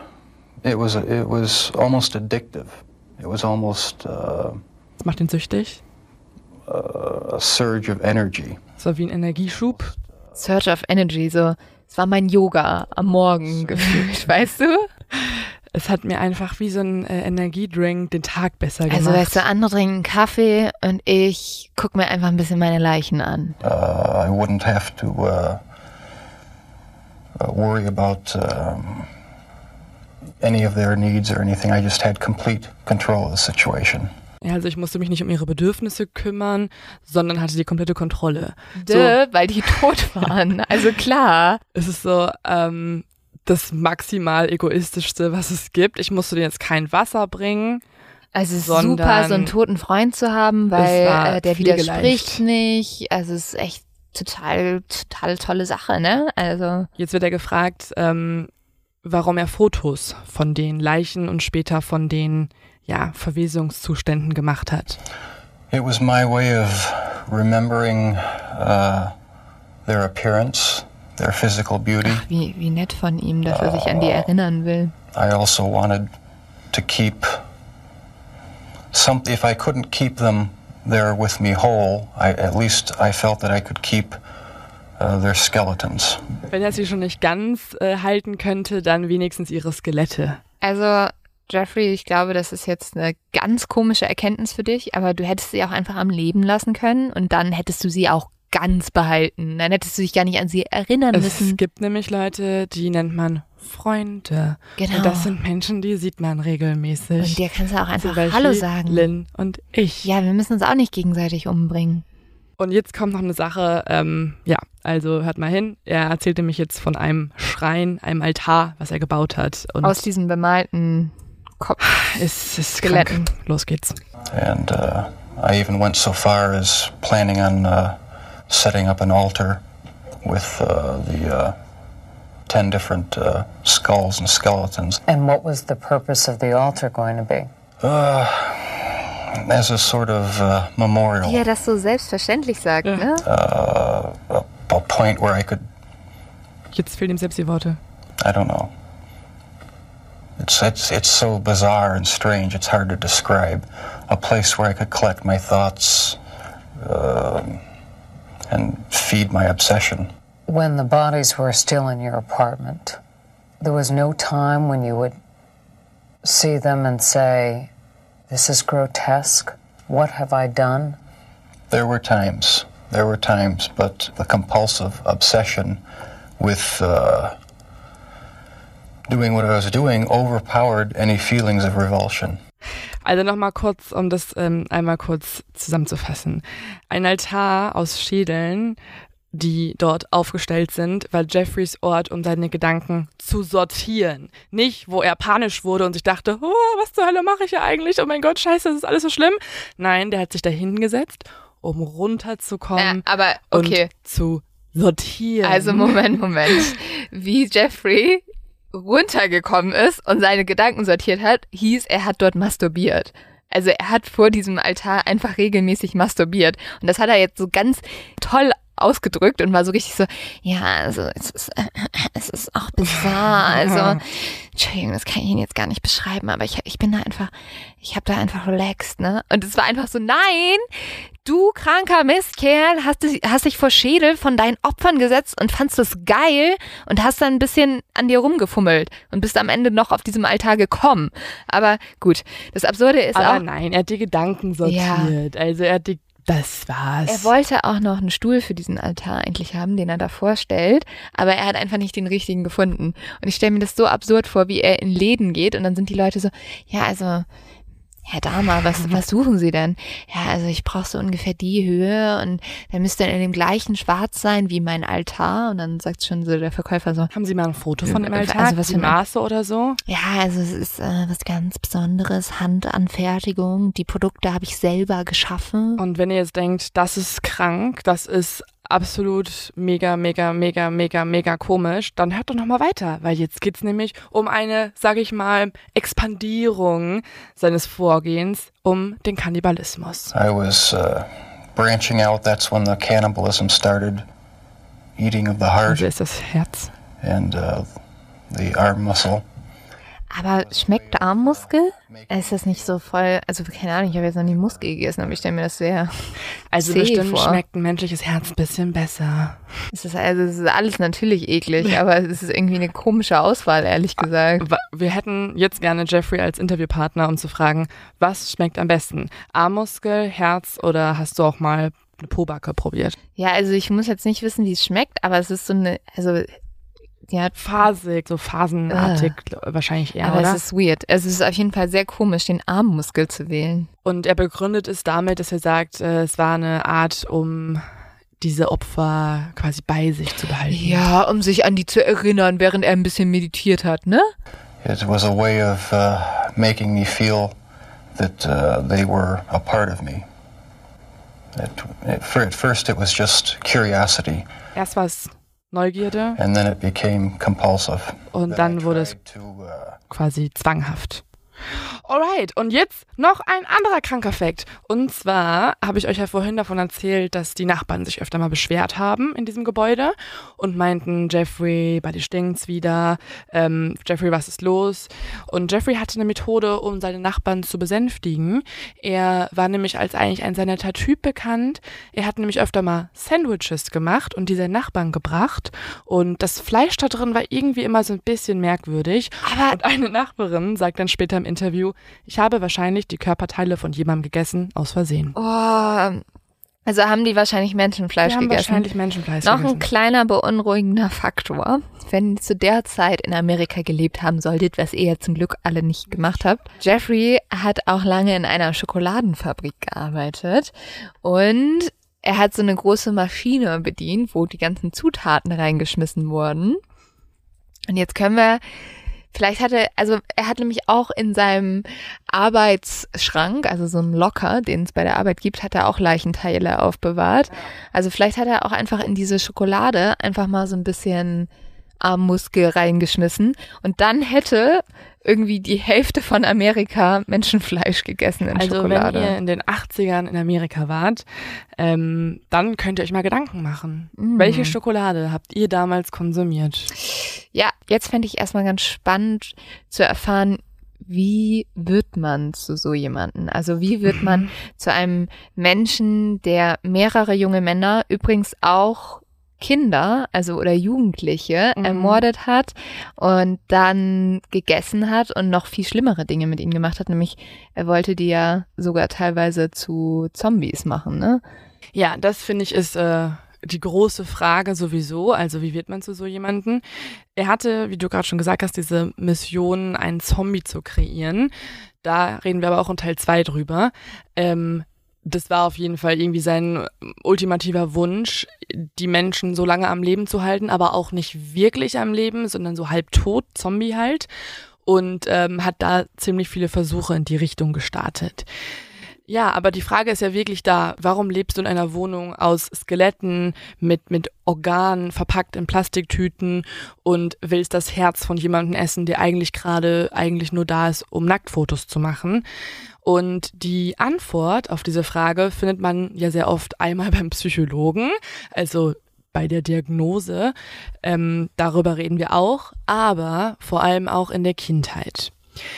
it was it was almost addictive. It was almost uh, das macht ihn süchtig. Uh, a surge of energy. So wie ein Energieschub. Surge of Energy, so. Es war mein Yoga am Morgen gefühlt, weißt du? Es hat mir einfach wie so ein äh, Energiedrink den Tag besser gemacht. Also weißt du, andere trinken Kaffee und ich guck mir einfach ein bisschen meine Leichen an. Uh, I wouldn't have to uh, uh, worry about um, any of their needs or anything. I just had complete control of the situation. Ja, also ich musste mich nicht um ihre Bedürfnisse kümmern, sondern hatte die komplette Kontrolle. Dö, so. Weil die tot waren. Also klar. Es ist so, ähm, das maximal egoistischste, was es gibt. Ich musste denen jetzt kein Wasser bringen. Also es ist super, so einen toten Freund zu haben, weil äh, der widerspricht nicht. Also es ist echt total, total tolle Sache, ne? Also jetzt wird er gefragt, ähm, warum er Fotos von den Leichen und später von den ja, Verwesungszuständen gemacht hat. It was my way of remembering uh, their appearance. Their physical beauty. Ach, wie, wie nett von ihm, dass er sich an die erinnern will. I also wanted to keep some. If I couldn't keep them there with me whole, I, at least I felt that I could keep uh, their skeletons. Wenn er sie schon nicht ganz äh, halten könnte, dann wenigstens ihre Skelette. Also Jeffrey, ich glaube, das ist jetzt eine ganz komische Erkenntnis für dich, aber du hättest sie auch einfach am Leben lassen können und dann hättest du sie auch ganz behalten. Dann hättest du dich gar nicht an sie erinnern es müssen. Es gibt nämlich Leute, die nennt man Freunde. Genau. Und das sind Menschen, die sieht man regelmäßig. Und dir kannst du auch einfach Hallo sagen. Lynn und ich. Ja, wir müssen uns auch nicht gegenseitig umbringen. Und jetzt kommt noch eine Sache, ähm, ja, also hört mal hin. Er erzählte mich jetzt von einem Schrein, einem Altar, was er gebaut hat. Und aus diesem bemalten Kopf. Ist, ist Skeletten. Krank. Los geht's. And uh, I even went so far as planning on uh, setting up an altar with uh, the uh, ten different uh, skulls and skeletons. And what was the purpose of the altar going to be? Uh, as a sort of uh, memorial. Wie er das so selbstverständlich sagt, ja. ne? Uh, a, a point where I could... Jetzt fehlen ihm selbst die Worte. I don't know. It's, it's, it's so bizarre and strange, it's hard to describe. A place where I could collect my thoughts uh, and feed my obsession. When the bodies were still in your apartment, there was no time when you would see them and say, this is grotesque, what have I done? There were times, there were times, but the compulsive obsession with uh, doing what I was doing overpowered any feelings of revulsion. Also nochmal kurz, um das ähm, einmal kurz zusammenzufassen. Ein Altar aus Schädeln, die dort aufgestellt sind, war Jeffreys Ort, um seine Gedanken zu sortieren. Nicht, wo er panisch wurde und sich dachte, oh, was zur Hölle mache ich hier eigentlich? Oh mein Gott, scheiße, das ist alles so schlimm. Nein, der hat sich da hingesetzt, um runterzukommen ja, aber okay. und zu sortieren. Also Moment, Moment. Wie Jeffrey runtergekommen ist und seine Gedanken sortiert hat, hieß, er hat dort masturbiert. Also er hat vor diesem Altar einfach regelmäßig masturbiert. Und das hat er jetzt so ganz toll ausgedrückt und war so richtig so, ja, also es ist, äh, es ist auch bizarr. Also, Entschuldigung, das kann ich Ihnen jetzt gar nicht beschreiben, aber ich, ich bin da einfach, ich habe da einfach relaxed, ne? Und es war einfach so, nein, du kranker Mistkerl, hast, hast dich vor Schädel von deinen Opfern gesetzt und fandst das geil und hast dann ein bisschen an dir rumgefummelt und bist am Ende noch auf diesem Altar gekommen. Aber gut, das Absurde ist aber auch... Aber nein, er hat die Gedanken sortiert. Ja. Also er hat die Das war's. Er wollte auch noch einen Stuhl für diesen Altar eigentlich haben, den er da vorstellt, aber er hat einfach nicht den richtigen gefunden. Und ich stelle mir das so absurd vor, wie er in Läden geht und dann sind die Leute so, ja, also, Herr Dahmer, was, was suchen Sie denn? Ja, also ich brauche so ungefähr die Höhe und der müsste in dem gleichen Schwarz sein wie mein Altar. Und dann sagt schon so der Verkäufer so. Haben Sie mal ein Foto von dem Altar? Also was die Maße oder so? Ja, also es ist äh, was ganz Besonderes, Handanfertigung. Die Produkte habe ich selber geschaffen. Und wenn ihr jetzt denkt, das ist krank, das ist absolut mega, mega, mega, mega, mega komisch, dann hört doch noch mal weiter, weil jetzt geht's nämlich um eine, sage ich mal, Expandierung seines Vorgehens, um den Kannibalismus. I was uh, branching out. That's when the cannibalism started, eating of the heart. Also ist das Herz. And uh, the arm muscle. Aber schmeckt Armmuskel? Ist das nicht so voll, also keine Ahnung, ich habe jetzt noch nie Muskel gegessen, aber ich stelle mir das sehr Also zäh bestimmt vor. Schmeckt ein menschliches Herz ein bisschen besser. Es ist, also es ist alles natürlich eklig, aber es ist irgendwie eine komische Auswahl, ehrlich gesagt. Wir hätten jetzt gerne Jeffrey als Interviewpartner, um zu fragen, was schmeckt am besten? Armmuskel, Herz oder hast du auch mal eine Pobacke probiert? Ja, also ich muss jetzt nicht wissen, wie es schmeckt, aber es ist so eine, also ja, phasig, so phasenartig uh, wahrscheinlich eher, aber oder? es ist weird. Es ist auf jeden Fall sehr komisch, den Armmuskel zu wählen. Und er begründet es damit, dass er sagt, äh, es war eine Art, um diese Opfer quasi bei sich zu behalten. Ja, um sich an die zu erinnern, während er ein bisschen meditiert hat, ne? It was a way of uh, making me feel that uh, they were a part of me. It, it, for, at first it was just curiosity. Erst war es Neugierde. And then it became compulsive. Und dann wurde es quasi zwanghaft. Alright, und jetzt noch ein anderer kranker Fakt. Und zwar habe ich euch ja vorhin davon erzählt, dass die Nachbarn sich öfter mal beschwert haben in diesem Gebäude und meinten, Jeffrey, bei dir stinkt's wieder. Ähm, Jeffrey, was ist los? Und Jeffrey hatte eine Methode, um seine Nachbarn zu besänftigen. Er war nämlich als eigentlich ein sehr netter Typ bekannt. Er hat nämlich öfter mal Sandwiches gemacht und die seinen Nachbarn gebracht. Und das Fleisch da drin war irgendwie immer so ein bisschen merkwürdig. Aber und eine Nachbarin sagt dann später im Interview, ich habe wahrscheinlich die Körperteile von jemandem gegessen, aus Versehen. Oh, also haben die wahrscheinlich Menschenfleisch die haben gegessen. wahrscheinlich Menschenfleisch Noch gegessen. ein kleiner beunruhigender Faktor. Wenn ihr zu der Zeit in Amerika gelebt haben solltet, was ihr ja zum Glück alle nicht gemacht habt. Jeffrey hat auch lange in einer Schokoladenfabrik gearbeitet und er hat so eine große Maschine bedient, wo die ganzen Zutaten reingeschmissen wurden. Und jetzt können wir Vielleicht hatte, also er hat nämlich auch in seinem Arbeitsschrank, also so einen Locker, den es bei der Arbeit gibt, hat er auch Leichenteile aufbewahrt. Also vielleicht hat er auch einfach in diese Schokolade einfach mal so ein bisschen Armmuskel reingeschmissen und dann hätte irgendwie die Hälfte von Amerika Menschenfleisch gegessen in also Schokolade. Also wenn ihr in den achtzigern in Amerika wart, ähm, dann könnt ihr euch mal Gedanken machen. Mm. Welche Schokolade habt ihr damals konsumiert? Ja, jetzt fände ich erstmal ganz spannend zu erfahren, wie wird man zu so jemanden? Also wie wird man zu einem Menschen, der mehrere junge Männer, übrigens auch Kinder, also oder Jugendliche, mhm. ermordet hat und dann gegessen hat und noch viel schlimmere Dinge mit ihnen gemacht hat, nämlich er wollte die ja sogar teilweise zu Zombies machen, ne? Ja, das finde ich ist äh, die große Frage sowieso, also wie wird man zu so jemanden? Er hatte, wie du gerade schon gesagt hast, diese Mission, einen Zombie zu kreieren. Da reden wir aber auch in Teil zwei drüber. Ähm, das war auf jeden Fall irgendwie sein ultimativer Wunsch, die Menschen so lange am Leben zu halten, aber auch nicht wirklich am Leben, sondern so halb tot, Zombie halt. Und ähm, hat da ziemlich viele Versuche in die Richtung gestartet. Ja, aber die Frage ist ja wirklich da, warum lebst du in einer Wohnung aus Skeletten mit mit Organen verpackt in Plastiktüten und willst das Herz von jemandem essen, der eigentlich gerade eigentlich nur da ist, um Nacktfotos zu machen? Und die Antwort auf diese Frage findet man ja sehr oft einmal beim Psychologen, also bei der Diagnose. Ähm, darüber reden wir auch, aber vor allem auch in der Kindheit.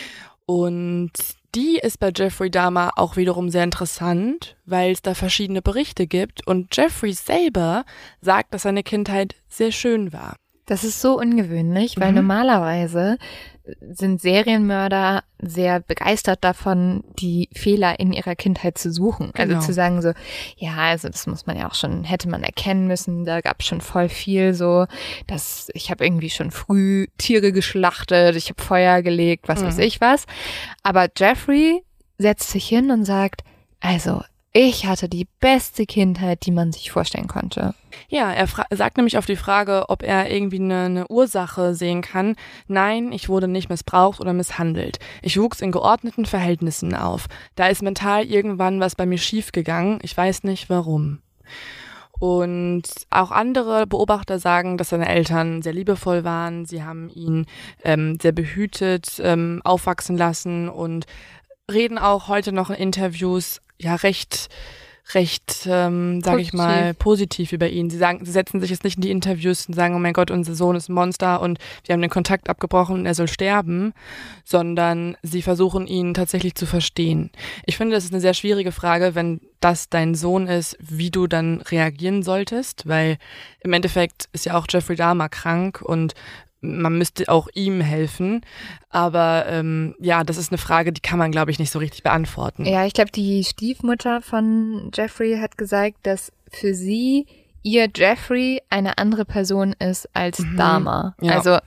Und die ist bei Jeffrey Dahmer auch wiederum sehr interessant, weil es da verschiedene Berichte gibt und Jeffrey selber sagt, dass seine Kindheit sehr schön war. Das ist so ungewöhnlich, weil mhm. normalerweise sind Serienmörder sehr begeistert davon, die Fehler in ihrer Kindheit zu suchen. Genau. Also zu sagen so, ja, also das muss man ja auch schon, hätte man erkennen müssen, da gab es schon voll viel so, dass ich habe irgendwie schon früh Tiere geschlachtet, ich habe Feuer gelegt, was mhm. weiß ich was. Aber Jeffrey setzt sich hin und sagt, also ich hatte die beste Kindheit, die man sich vorstellen konnte. Ja, er fra- sagt nämlich auf die Frage, ob er irgendwie eine, eine Ursache sehen kann. Nein, ich wurde nicht missbraucht oder misshandelt. Ich wuchs in geordneten Verhältnissen auf. Da ist mental irgendwann was bei mir schiefgegangen. Ich weiß nicht warum. Und auch andere Beobachter sagen, dass seine Eltern sehr liebevoll waren. Sie haben ihn ähm, sehr behütet ähm, aufwachsen lassen und reden auch heute noch in Interviews ja recht, recht, ähm, sage ich mal, positiv über ihn. Sie sagen, sie setzen sich jetzt nicht in die Interviews und sagen, oh mein Gott, unser Sohn ist ein Monster und wir haben den Kontakt abgebrochen und er soll sterben, sondern sie versuchen ihn tatsächlich zu verstehen. Ich finde, das ist eine sehr schwierige Frage, wenn das dein Sohn ist, wie du dann reagieren solltest, weil im Endeffekt ist ja auch Jeffrey Dahmer krank und man müsste auch ihm helfen, aber ähm, ja, das ist eine Frage, die kann man, glaube ich, nicht so richtig beantworten. Ja, ich glaube, die Stiefmutter von Jeffrey hat gesagt, dass für sie ihr Jeffrey eine andere Person ist als mhm. Dahmer. Ja. Also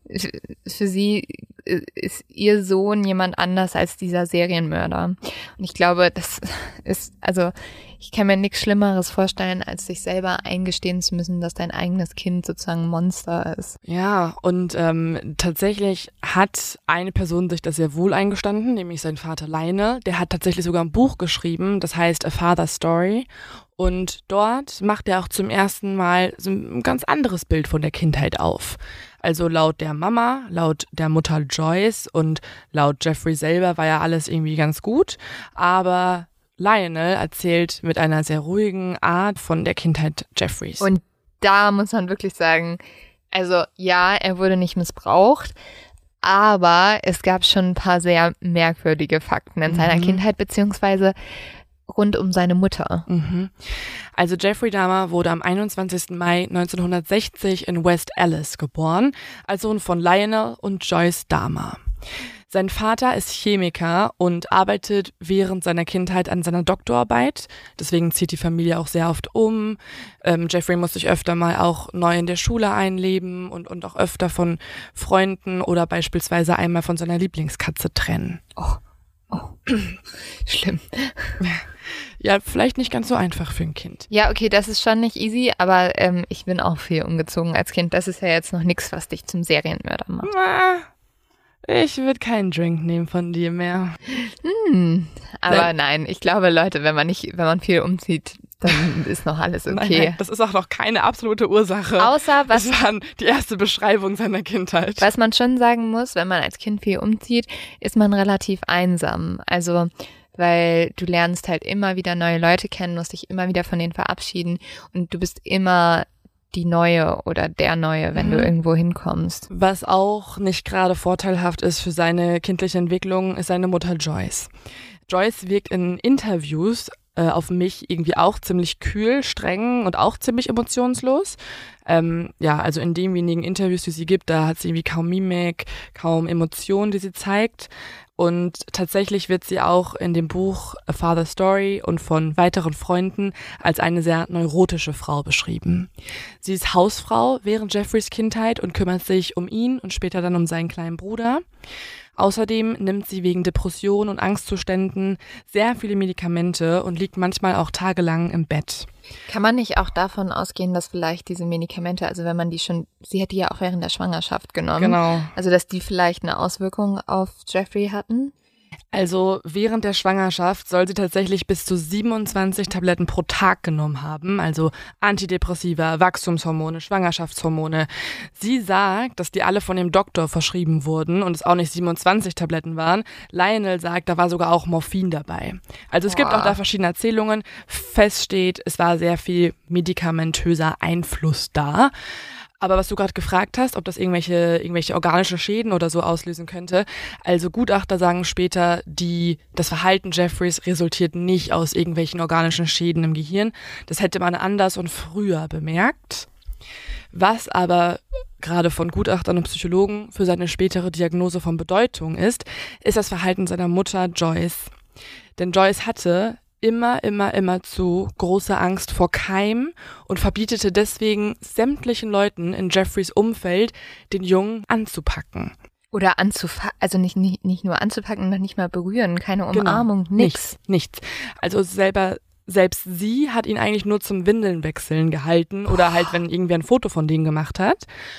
für sie ist ihr Sohn jemand anders als dieser Serienmörder. Und ich glaube, das ist, also ich kann mir nichts Schlimmeres vorstellen, als sich selber eingestehen zu müssen, dass dein eigenes Kind sozusagen ein Monster ist. Ja, und ähm, tatsächlich hat eine Person sich das sehr wohl eingestanden, nämlich sein Vater Lionel. Der hat tatsächlich sogar ein Buch geschrieben, das heißt A Father's Story. Und dort macht er auch zum ersten Mal so ein ganz anderes Bild von der Kindheit auf. Also laut der Mama, laut der Mutter Joyce und laut Jeffrey selber war ja alles irgendwie ganz gut. Aber Lionel erzählt mit einer sehr ruhigen Art von der Kindheit Jeffreys. Und da muss man wirklich sagen, also ja, er wurde nicht missbraucht, aber es gab schon ein paar sehr merkwürdige Fakten in mhm. seiner Kindheit, beziehungsweise rund um seine Mutter. Mhm. Also Jeffrey Dahmer wurde am einundzwanzigsten Mai neunzehnhundertsechzig in West Allis geboren, als Sohn von Lionel und Joyce Dahmer. Sein Vater ist Chemiker und arbeitet während seiner Kindheit an seiner Doktorarbeit. Deswegen zieht die Familie auch sehr oft um. Ähm, Jeffrey muss sich öfter mal auch neu in der Schule einleben und, und auch öfter von Freunden oder beispielsweise einmal von seiner Lieblingskatze trennen. Oh, oh. Schlimm. Ja, vielleicht nicht ganz so einfach für ein Kind. Ja, okay, das ist schon nicht easy, aber ähm, ich bin auch viel umgezogen als Kind. Das ist ja jetzt noch nichts, was dich zum Serienmörder macht. Na. Ich würde keinen Drink nehmen von dir mehr. Hm, aber nein. nein, ich glaube, Leute, wenn man nicht, wenn man viel umzieht, dann ist noch alles okay. Nein, nein, das ist auch noch keine absolute Ursache. Außer was. Das war die erste Beschreibung seiner Kindheit. Was man schon sagen muss, wenn man als Kind viel umzieht, ist man relativ einsam. Also, weil du lernst halt immer wieder neue Leute kennen, musst dich immer wieder von denen verabschieden und du bist immer die Neue oder der Neue, wenn mhm. du irgendwo hinkommst. Was auch nicht gerade vorteilhaft ist für seine kindliche Entwicklung, ist seine Mutter Joyce. Joyce wirkt in Interviews äh, auf mich irgendwie auch ziemlich kühl, streng und auch ziemlich emotionslos. Ähm, ja, also in den wenigen Interviews, die sie gibt, da hat sie irgendwie kaum Mimik, kaum Emotionen, die sie zeigt. Und tatsächlich wird sie auch in dem Buch A Father's Story und von weiteren Freunden als eine sehr neurotische Frau beschrieben. Sie ist Hausfrau während Jeffreys Kindheit und kümmert sich um ihn und später dann um seinen kleinen Bruder. Außerdem nimmt sie wegen Depressionen und Angstzuständen sehr viele Medikamente und liegt manchmal auch tagelang im Bett. Kann man nicht auch davon ausgehen, dass vielleicht diese Medikamente, also wenn man die schon, sie hat die ja auch während der Schwangerschaft genommen, Genau. Also dass die vielleicht eine Auswirkung auf Jeffrey hatten? Also während der Schwangerschaft soll sie tatsächlich bis zu siebenundzwanzig Tabletten pro Tag genommen haben, also Antidepressiva, Wachstumshormone, Schwangerschaftshormone. Sie sagt, dass die alle von dem Doktor verschrieben wurden und es auch nicht siebenundzwanzig Tabletten waren. Lionel sagt, da war sogar auch Morphin dabei. Also es Boah. gibt auch da verschiedene Erzählungen. Fest steht, es war sehr viel medikamentöser Einfluss da. Aber was du gerade gefragt hast, ob das irgendwelche, irgendwelche organische Schäden oder so auslösen könnte. Also Gutachter sagen später, die, das Verhalten Jeffreys resultiert nicht aus irgendwelchen organischen Schäden im Gehirn. Das hätte man anders und früher bemerkt. Was aber gerade von Gutachtern und Psychologen für seine spätere Diagnose von Bedeutung ist, ist das Verhalten seiner Mutter Joyce. Denn Joyce hatte immer, immer, immer zu große Angst vor Keim und verbietete deswegen sämtlichen Leuten in Jeffreys Umfeld, den Jungen anzupacken. Oder anzufassen, also nicht, nicht, nicht nur anzupacken, noch nicht mal berühren, keine Umarmung, Genau. nix. Nichts, nichts. Also selber, selbst sie hat ihn eigentlich nur zum Windelnwechseln gehalten oder halt, wenn irgendwer ein Foto von denen gemacht hat.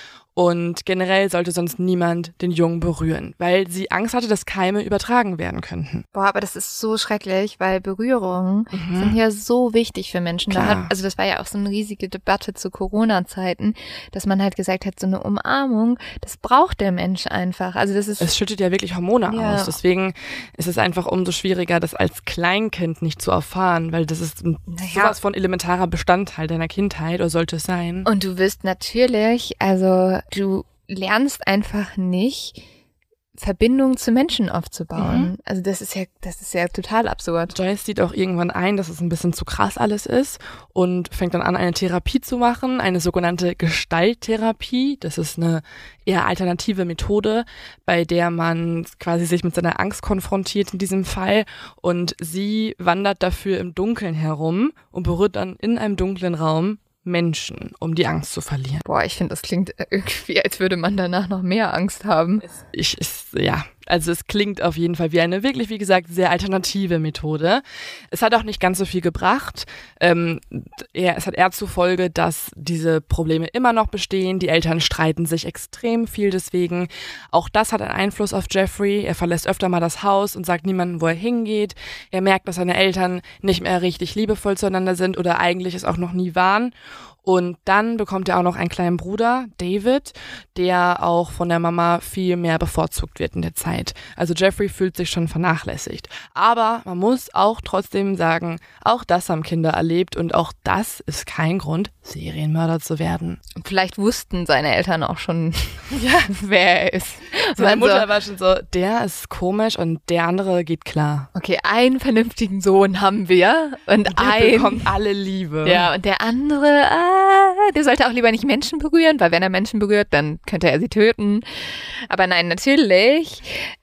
Und generell sollte sonst niemand den Jungen berühren, weil sie Angst hatte, dass Keime übertragen werden könnten. Boah, aber das ist so schrecklich, weil Berührungen Mhm. sind ja so wichtig für Menschen. Da Klar. hat, also das war ja auch so eine riesige Debatte zu Corona-Zeiten, dass man halt gesagt hat, so eine Umarmung, das braucht der Mensch einfach. Also das ist Es schüttet ja wirklich Hormone Ja. aus. Deswegen ist es einfach umso schwieriger, das als Kleinkind nicht zu erfahren, weil das ist ein Naja. sowas von elementarer Bestandteil deiner Kindheit oder sollte es sein. Und du wirst natürlich, also du lernst einfach nicht, Verbindungen zu Menschen aufzubauen. Mhm. Also das ist ja, das ist ja total absurd. Joyce sieht auch irgendwann ein, dass es ein bisschen zu krass alles ist und fängt dann an, eine Therapie zu machen, eine sogenannte Gestalttherapie. Das ist eine eher alternative Methode, bei der man quasi sich mit seiner Angst konfrontiert in diesem Fall und sie wandert dafür im Dunkeln herum und berührt dann in einem dunklen Raum Menschen, um die Angst zu verlieren. Boah, ich finde, das klingt irgendwie, als würde man danach noch mehr Angst haben. Ich, ich, ja, also es klingt auf jeden Fall wie eine wirklich, wie gesagt, sehr alternative Methode. Es hat auch nicht ganz so viel gebracht. Ähm, eher, es hat eher zur Folge, dass diese Probleme immer noch bestehen. Die Eltern streiten sich extrem viel deswegen. Auch das hat einen Einfluss auf Jeffrey. Er verlässt öfter mal das Haus und sagt niemandem, wo er hingeht. Er merkt, dass seine Eltern nicht mehr richtig liebevoll zueinander sind oder eigentlich es auch noch nie waren. Und dann bekommt er auch noch einen kleinen Bruder, David, der auch von der Mama viel mehr bevorzugt wird in der Zeit. Also Jeffrey fühlt sich schon vernachlässigt. Aber man muss auch trotzdem sagen, auch das haben Kinder erlebt und auch das ist kein Grund, Serienmörder zu werden. Vielleicht wussten seine Eltern auch schon, ja, wer er ist. Meine Also, Mutter war schon so, der ist komisch und der andere geht klar. okay, einen vernünftigen Sohn haben wir und, Und der ein, bekommt alle Liebe. ja, und der andere, ah, der sollte auch lieber nicht Menschen berühren, weil wenn er Menschen berührt, dann könnte er sie töten. Aber nein, natürlich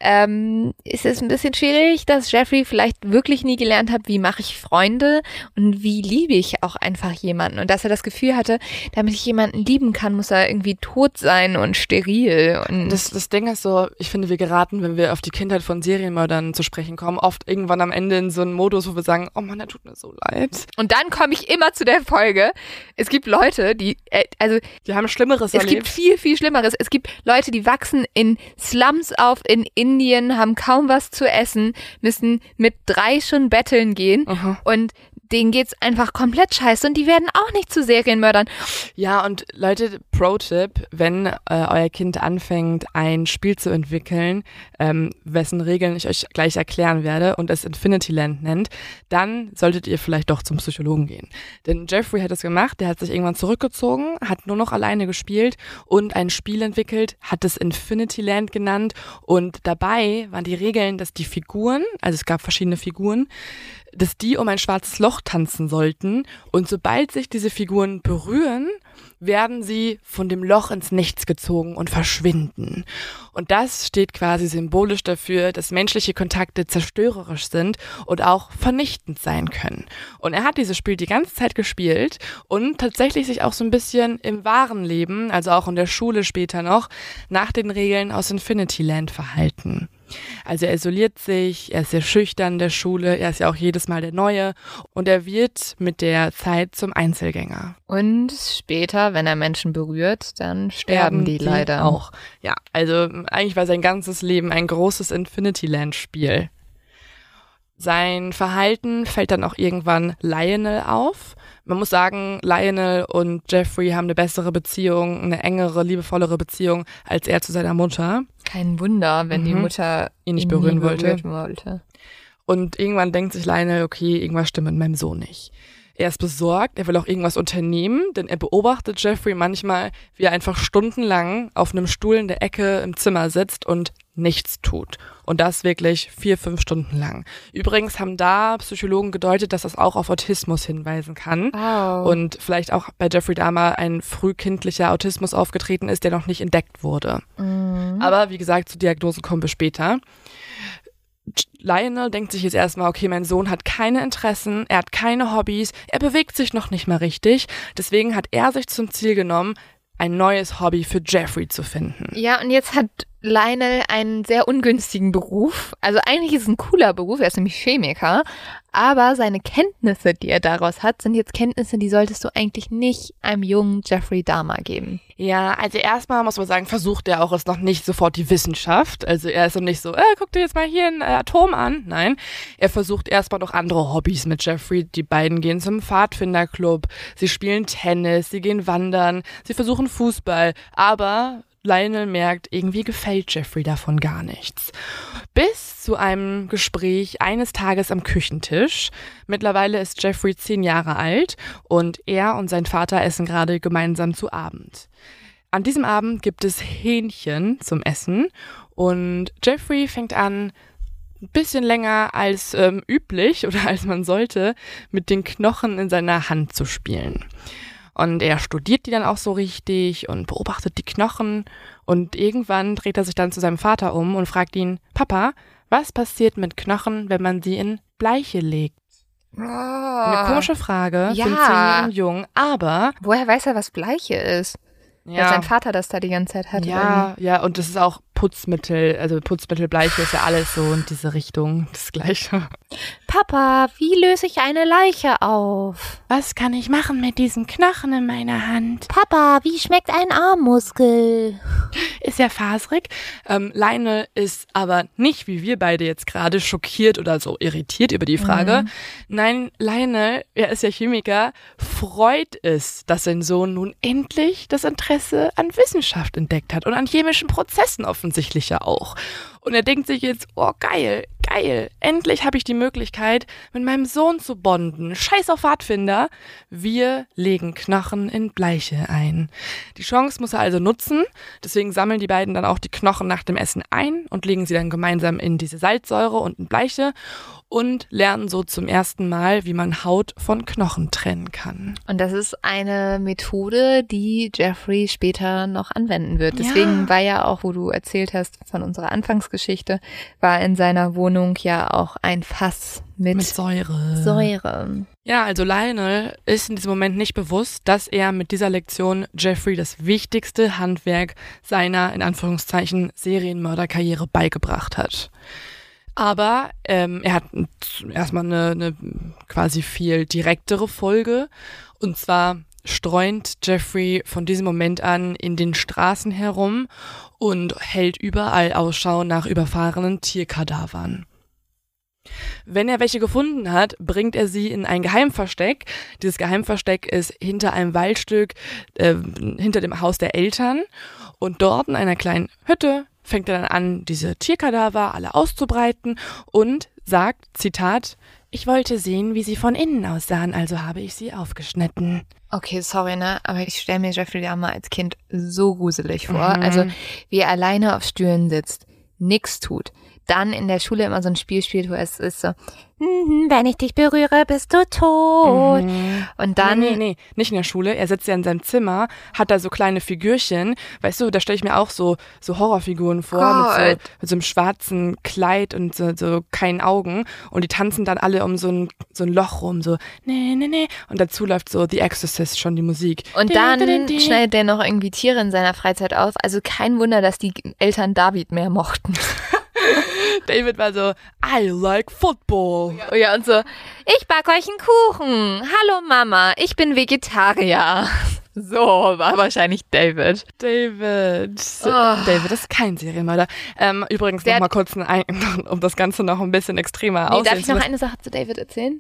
ähm, ist es ein bisschen schwierig, dass Jeffrey vielleicht wirklich nie gelernt hat, wie mache ich Freunde und wie liebe ich auch einfach jemanden. Und dass er das Gefühl hatte, damit ich jemanden lieben kann, muss er irgendwie tot sein und steril. Und Das, das Ding ist so, ich finde, wir geraten, wenn wir auf die Kindheit von Serienmördern zu sprechen kommen, oft irgendwann am Ende in so einen Modus, wo wir sagen, oh Mann, der tut mir so leid. Und dann komme ich immer zu der Folge. Es gibt Leute, die, äh, also Die haben Schlimmeres es erlebt. gibt viel, viel Schlimmeres. Es gibt Leute, die wachsen in Slums auf in Indien, haben kaum was zu essen, müssen mit drei schon betteln gehen Aha. und denen geht's einfach komplett scheiße und die werden auch nicht zu Serienmördern. Ja, und Leute, Pro-Tipp, wenn äh, euer Kind anfängt, ein Spiel zu entwickeln, ähm, wessen Regeln ich euch gleich erklären werde und es Infinity Land nennt, dann solltet ihr vielleicht doch zum Psychologen gehen. Denn Jeffrey hat es gemacht, der hat sich irgendwann zurückgezogen, hat nur noch alleine gespielt und ein Spiel entwickelt, hat es Infinity Land genannt und dabei waren die Regeln, dass die Figuren, also es gab verschiedene Figuren, dass die um ein schwarzes Loch tanzen sollten und sobald sich diese Figuren berühren, werden sie von dem Loch ins Nichts gezogen und verschwinden. Und das steht quasi symbolisch dafür, dass menschliche Kontakte zerstörerisch sind und auch vernichtend sein können. Und er hat dieses Spiel die ganze Zeit gespielt und tatsächlich sich auch so ein bisschen im wahren Leben, also auch in der Schule später noch, nach den Regeln aus Infinity Land verhalten. Also er isoliert sich, er ist sehr schüchtern in der Schule, er ist ja auch jedes Mal der Neue und er wird mit der Zeit zum Einzelgänger. Und später, wenn er Menschen berührt, dann sterben die, die leider auch. Ja, also eigentlich war sein ganzes Leben ein großes Infinity-Land-Spiel. Sein Verhalten fällt dann auch irgendwann Lionel auf. Man muss sagen, Lionel und Jeffrey haben eine bessere Beziehung, eine engere, liebevollere Beziehung als er zu seiner Mutter. Kein Wunder, wenn mhm. die Mutter ihn nicht berühren ihn wollte. wollte. Und irgendwann denkt sich Lionel, okay, irgendwas stimmt mit meinem Sohn nicht. Er ist besorgt, er will auch irgendwas unternehmen, denn er beobachtet Jeffrey manchmal, wie er einfach stundenlang auf einem Stuhl in der Ecke im Zimmer sitzt und nichts tut. Und das wirklich vier, fünf Stunden lang. Übrigens haben da Psychologen gedeutet, dass das auch auf Autismus hinweisen kann. Oh. Und vielleicht auch bei Jeffrey Dahmer ein frühkindlicher Autismus aufgetreten ist, der noch nicht entdeckt wurde. Mhm. Aber wie gesagt, zu Diagnosen kommen wir später. Lionel denkt sich jetzt erstmal, okay, mein Sohn hat keine Interessen, er hat keine Hobbys, er bewegt sich noch nicht mal richtig. Deswegen hat er sich zum Ziel genommen, ein neues Hobby für Jeffrey zu finden. Ja, und jetzt hat Lionel einen sehr ungünstigen Beruf. Also eigentlich ist es ein cooler Beruf, er ist nämlich Chemiker, aber seine Kenntnisse, die er daraus hat, sind jetzt Kenntnisse, die solltest du eigentlich nicht einem jungen Jeffrey Dahmer geben. Ja, also erstmal muss man sagen, versucht er auch es noch nicht sofort die Wissenschaft. Also er ist noch nicht so, äh, guck dir jetzt mal hier ein äh, Atom an. Nein, er versucht erstmal noch andere Hobbys mit Jeffrey. Die beiden gehen zum Pfadfinderclub, sie spielen Tennis, sie gehen wandern, sie versuchen Fußball, aber Lionel merkt, irgendwie gefällt Jeffrey davon gar nichts. Bis zu einem Gespräch eines Tages am Küchentisch. Mittlerweile ist Jeffrey zehn Jahre alt und er und sein Vater essen gerade gemeinsam zu Abend. An diesem Abend gibt es Hähnchen zum Essen und Jeffrey fängt an, ein bisschen länger als ähm, üblich oder als man sollte, mit den Knochen in seiner Hand zu spielen. Und er studiert die dann auch so richtig und beobachtet die Knochen. Und irgendwann dreht er sich dann zu seinem Vater um und fragt ihn, Papa, was passiert mit Knochen, wenn man sie in Bleiche legt? Oh. Eine komische Frage Ja. für einen zehnjährigen Jungen, aber Woher weiß er, was Bleiche ist? Dass ja, sein Vater das da die ganze Zeit hatte. ja, ja, und das ist auch Putzmittel, also Putzmittelbleiche ist ja alles so in diese Richtung, das Gleiche. Papa, wie löse ich eine Leiche auf? Was kann ich machen mit diesen Knochen in meiner Hand? Papa, wie schmeckt ein Armmuskel? Ist ja faserig. Ähm, Lionel ist aber nicht, wie wir beide jetzt gerade, schockiert oder so irritiert über die Frage. Mhm. Nein, Lionel, er ist ja Chemiker, freut es, dass sein Sohn nun endlich das Interesse an Wissenschaft entdeckt hat und an chemischen Prozessen offensichtlich ja auch. Und er denkt sich jetzt, oh geil, geil, endlich habe ich die Möglichkeit, mit meinem Sohn zu bonden. Scheiß auf Pfadfinder. Wir legen Knochen in Bleiche ein. Die Chance muss er also nutzen. Deswegen sammeln die beiden dann auch die Knochen nach dem Essen ein und legen sie dann gemeinsam in diese Salzsäure und in Bleiche und lernen so zum ersten Mal, wie man Haut von Knochen trennen kann. Und das ist eine Methode, die Jeffrey später noch anwenden wird. Deswegen Ja. war ja auch, wo du erzählt hast von unserer Anfangsgeschichte, war in seiner Wohnung ja auch ein Fass mit, Mit Säure. Säure. Ja, also Lionel ist in diesem Moment nicht bewusst, dass er mit dieser Lektion Jeffrey das wichtigste Handwerk seiner, in Anführungszeichen, Serienmörderkarriere beigebracht hat. Aber ähm, er hat erstmal eine, eine quasi viel direktere Folge. Und zwar streunt Jeffrey von diesem Moment an in den Straßen herum und hält überall Ausschau nach überfahrenen Tierkadavern. Wenn er welche gefunden hat, bringt er sie in ein Geheimversteck. Dieses Geheimversteck ist hinter einem Waldstück, äh, hinter dem Haus der Eltern. Und dort in einer kleinen Hütte fängt er dann an, diese Tierkadaver alle auszubreiten und sagt, Zitat, ich wollte sehen, wie sie von innen aussahen, also habe ich sie aufgeschnitten. Okay, sorry, ne, aber ich stelle mir Jeffrey Dahmer als Kind so gruselig vor. Mhm. Also, wie er alleine auf Stühlen sitzt, nix tut, dann in der Schule immer so ein Spiel spielt, wo es ist so, wenn ich dich berühre, bist du tot. Mhm. Und dann... Nee, nee, nee, nicht in der Schule. Er sitzt ja in seinem Zimmer, hat da so kleine Figürchen. Weißt du, da stelle ich mir auch so, so Horrorfiguren vor mit so, mit so einem schwarzen Kleid und so, so keinen Augen. Und die tanzen dann alle um so ein, so ein Loch rum, so nee, nee, nee. Und dazu läuft so The Exorcist schon die Musik. Und dann schneidet der noch irgendwie Tiere in seiner Freizeit auf. Also kein Wunder, dass die Eltern David mehr mochten. David war so, I like football. Ja, ja, und so, ich back euch einen Kuchen. Hallo Mama, ich bin Vegetarier. So war wahrscheinlich David. David. Oh. David ist kein Serienmörder. Ähm, übrigens noch mal kurz, ein, um das Ganze noch ein bisschen extremer nee, aussehen darf ich noch eine Sache zu David erzählen?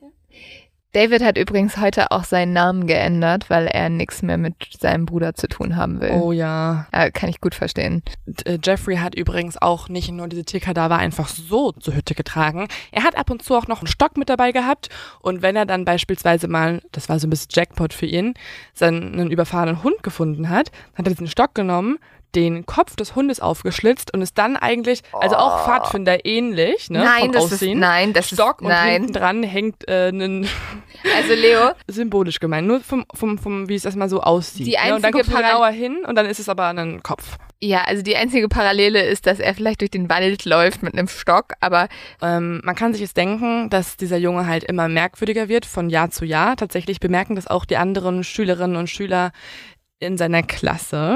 David hat übrigens heute auch seinen Namen geändert, weil er nichts mehr mit seinem Bruder zu tun haben will. Oh ja. Äh, kann ich gut verstehen. D- Jeffrey hat übrigens auch nicht nur diese Tierkadaver einfach so zur Hütte getragen. Er hat ab und zu auch noch einen Stock mit dabei gehabt. Und wenn er dann beispielsweise mal, das war so ein bisschen Jackpot für ihn, seinen überfahrenen Hund gefunden hat, hat er diesen Stock genommen, den Kopf des Hundes aufgeschlitzt und ist dann eigentlich, also auch Pfadfinder ähnlich, ne? Nein, vom das Aussehen. ist, nein, das Stock ist, und nein. hinten dran hängt äh, ein Also Leo, symbolisch gemeint, nur vom, vom, vom wie es erstmal so aussieht. Die einzige ne? Und dann guckst du Paral- genauer hin und dann ist es aber ein Kopf. ja, also die einzige Parallele ist, dass er vielleicht durch den Wald läuft mit einem Stock, aber Ähm, man kann sich jetzt denken, dass dieser Junge halt immer merkwürdiger wird von Jahr zu Jahr. Tatsächlich bemerken das auch die anderen Schülerinnen und Schüler in seiner Klasse.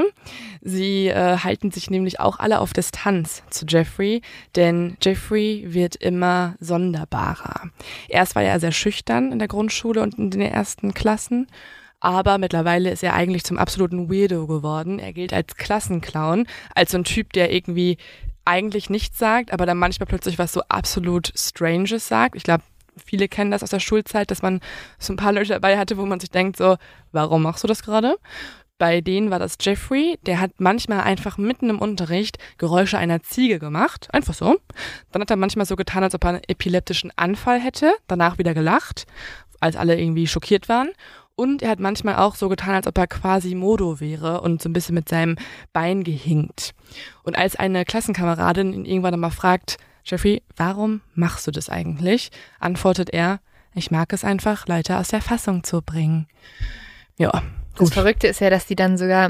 Sie äh, halten sich nämlich auch alle auf Distanz zu Jeffrey, denn Jeffrey wird immer sonderbarer. Erst war er sehr schüchtern in der Grundschule und in den ersten Klassen, aber mittlerweile ist er eigentlich zum absoluten Weirdo geworden. Er gilt als Klassenclown, als so ein Typ, der irgendwie eigentlich nichts sagt, aber dann manchmal plötzlich was so absolut Stranges sagt. Ich glaube, viele kennen das aus der Schulzeit, dass man so ein paar Leute dabei hatte, wo man sich denkt so, warum machst du das gerade? Bei denen war das Jeffrey, der hat manchmal einfach mitten im Unterricht Geräusche einer Ziege gemacht, einfach so. Dann hat er manchmal so getan, als ob er einen epileptischen Anfall hätte, danach wieder gelacht, als alle irgendwie schockiert waren. Und er hat manchmal auch so getan, als ob er quasi Modo wäre und so ein bisschen mit seinem Bein gehinkt. Und als eine Klassenkameradin ihn irgendwann einmal fragt, Jeffrey, warum machst du das eigentlich? Antwortet er, ich mag es einfach, Leute aus der Fassung zu bringen. Ja, das gut. Verrückte ist ja, dass die dann sogar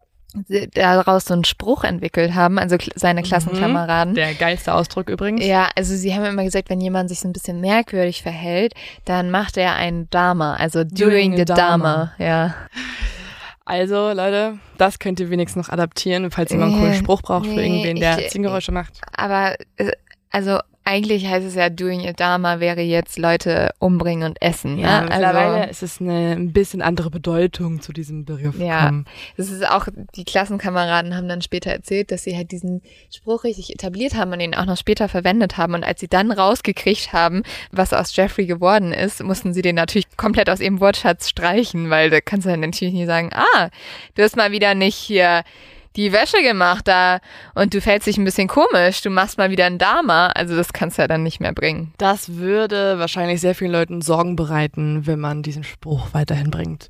daraus so einen Spruch entwickelt haben, also seine Klassenkameraden. Der geilste Ausdruck übrigens. Ja, also sie haben immer gesagt, wenn jemand sich so ein bisschen merkwürdig verhält, dann macht er einen Dharma, also doing, Doing the the Dharma, ja. Also, Leute, das könnt ihr wenigstens noch adaptieren, falls jemand einen coolen Spruch braucht für Nee, irgendwen, der ich- Ziegengeräusche macht. Aber, äh, also eigentlich heißt es ja, doing a Dharma wäre jetzt Leute umbringen und essen. Ja, ne? mittlerweile Also, ist es eine ein bisschen andere Bedeutung zu diesem Begriff ja, gekommen. das ist auch, die Klassenkameraden haben dann später erzählt, dass sie halt diesen Spruch richtig etabliert haben und ihn auch noch später verwendet haben. Und als sie dann rausgekriegt haben, was aus Jeffrey geworden ist, mussten sie den natürlich komplett aus ihrem Wortschatz streichen, weil da kannst du dann natürlich nicht sagen, ah, du hast mal wieder nicht hier die Wäsche gemacht da und du fällst dich ein bisschen komisch, du machst mal wieder ein Dharma. Also das kannst du ja dann nicht mehr bringen. Das würde wahrscheinlich sehr vielen Leuten Sorgen bereiten, wenn man diesen Spruch weiterhin bringt.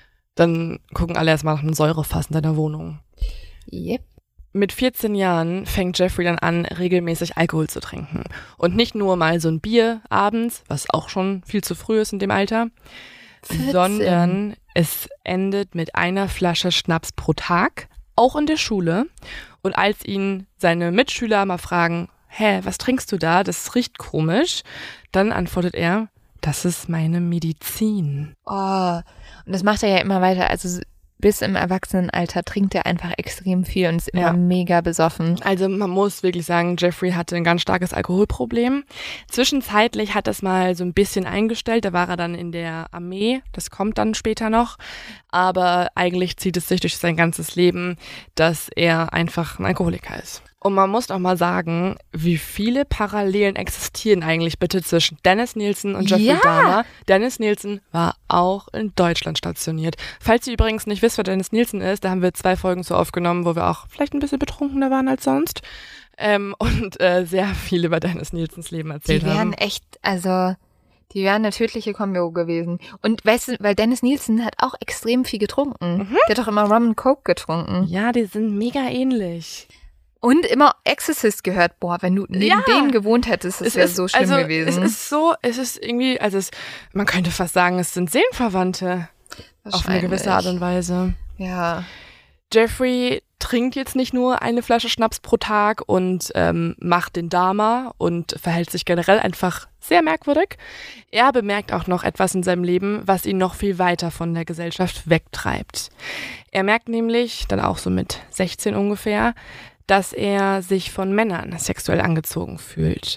Dann gucken alle erstmal nach einem Säurefass in deiner Wohnung. Yep. Mit vierzehn Jahren fängt Jeffrey dann an, regelmäßig Alkohol zu trinken. Und nicht nur mal so ein Bier abends, was auch schon viel zu früh ist in dem Alter, vierzehn. sondern es endet mit einer Flasche Schnaps pro Tag, auch in der Schule. Und als ihn seine Mitschüler mal fragen, hä, was trinkst du da? Das riecht komisch. Dann antwortet er, das ist meine Medizin. Oh, und das macht er ja immer weiter. Also bis im Erwachsenenalter trinkt er einfach extrem viel und ist immer Ja. mega besoffen. Also man muss wirklich sagen, Jeffrey hatte ein ganz starkes Alkoholproblem. Zwischenzeitlich hat das mal so ein bisschen eingestellt. Da war er dann in der Armee. Das kommt dann später noch. Aber eigentlich zieht es sich durch sein ganzes Leben, dass er einfach ein Alkoholiker ist. Und man muss auch mal sagen, wie viele Parallelen existieren eigentlich bitte zwischen Dennis Nielsen und Jeffrey Ja. Dahmer. Dennis Nielsen war auch in Deutschland stationiert. Falls ihr übrigens nicht wisst, wer Dennis Nielsen ist, da haben wir zwei Folgen so aufgenommen, wo wir auch vielleicht ein bisschen betrunkener waren als sonst. Ähm, und äh, sehr viel über Dennis Nielsens Leben Die erzählt wären haben. echt, also die wären eine tödliche Kombo gewesen. Und weißt du, weil Dennis Nielsen hat auch extrem viel getrunken. Der hat doch immer Rum and Coke getrunken. Ja, die sind mega ähnlich. Und immer Exorcist gehört. Boah, wenn du neben Ja. denen gewohnt hättest, das wäre so schlimm also, gewesen. Es ist so, es ist irgendwie, also es, man könnte fast sagen, es sind Seelenverwandte. Auf eine gewisse Art und Weise. Ja. Jeffrey trinkt jetzt nicht nur eine Flasche Schnaps pro Tag und ähm, macht den Dharma und verhält sich generell einfach sehr merkwürdig. Er bemerkt auch noch etwas in seinem Leben, was ihn noch viel weiter von der Gesellschaft wegtreibt. Er merkt nämlich, dann auch so mit sechzehn ungefähr, dass er sich von Männern sexuell angezogen fühlt.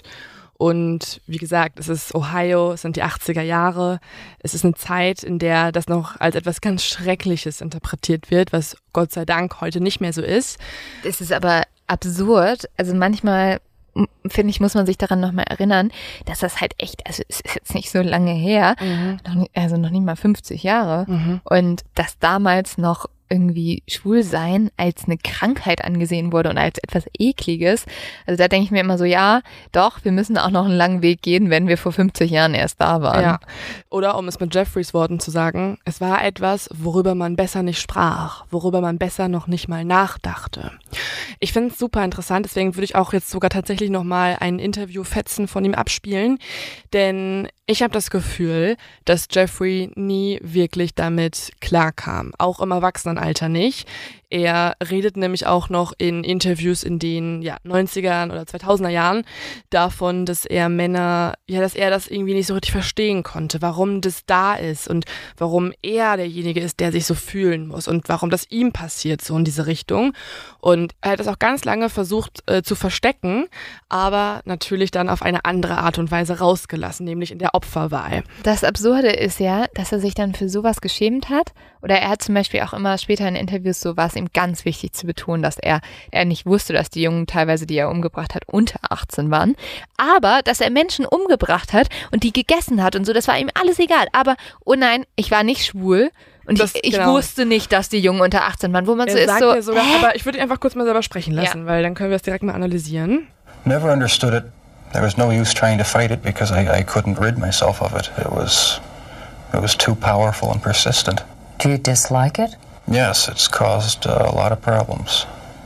Und wie gesagt, es ist Ohio, es sind die achtziger Jahre. Es ist eine Zeit, in der das noch als etwas ganz Schreckliches interpretiert wird, was Gott sei Dank heute nicht mehr so ist. Das ist aber absurd. Also manchmal, finde ich, muss man sich daran nochmal erinnern, dass das halt echt, also es ist jetzt nicht so lange her, Mhm. noch nicht, also noch nicht mal fünfzig Jahre. Mhm. Und dass damals noch irgendwie schwul sein als eine Krankheit angesehen wurde und als etwas Ekliges. Also da denke ich mir immer so, ja, doch, wir müssen auch noch einen langen Weg gehen, wenn wir vor fünfzig Jahren erst da waren. Ja. Oder um es mit Jeffreys Worten zu sagen, es war etwas, worüber man besser nicht sprach, worüber man besser noch nicht mal nachdachte. Ich finde es super interessant, deswegen würde ich auch jetzt sogar tatsächlich nochmal ein Interview-Fetzen von ihm abspielen, denn ich habe das Gefühl, dass Jeffrey nie wirklich damit klarkam, auch im Erwachsenenalter nicht. Er redet nämlich auch noch in Interviews in den ja, neunzigern oder zweitausender Jahren davon, dass er Männer, ja, dass er das irgendwie nicht so richtig verstehen konnte, warum das da ist und warum er derjenige ist, der sich so fühlen muss und warum das ihm passiert, so in diese Richtung. Und er hat das auch ganz lange versucht äh, zu verstecken, aber natürlich dann auf eine andere Art und Weise rausgelassen, nämlich in der Opferwahl. Das Absurde ist ja, dass er sich dann für sowas geschämt hat. Oder er hat zum Beispiel auch immer später in Interviews, so war es ihm ganz wichtig zu betonen, dass er, er nicht wusste, dass die Jungen teilweise, die er umgebracht hat, unter achtzehn waren. Aber, dass er Menschen umgebracht hat und die gegessen hat und so, das war ihm alles egal. Aber, oh nein, ich war nicht schwul. Und Das- ich, ich genau. wusste nicht, dass die Jungen unter achtzehn waren, wo man so Er ist, sagt so, ja sogar, hä? aber ich würde ihn einfach kurz mal selber sprechen lassen, Ja. weil dann können wir es direkt mal analysieren. Never understood it. There was no use trying to fight it because I, I couldn't rid myself of it. It was, it was too powerful and persistent. Do you dislike it? Yes, it's caused uh, a lot of problems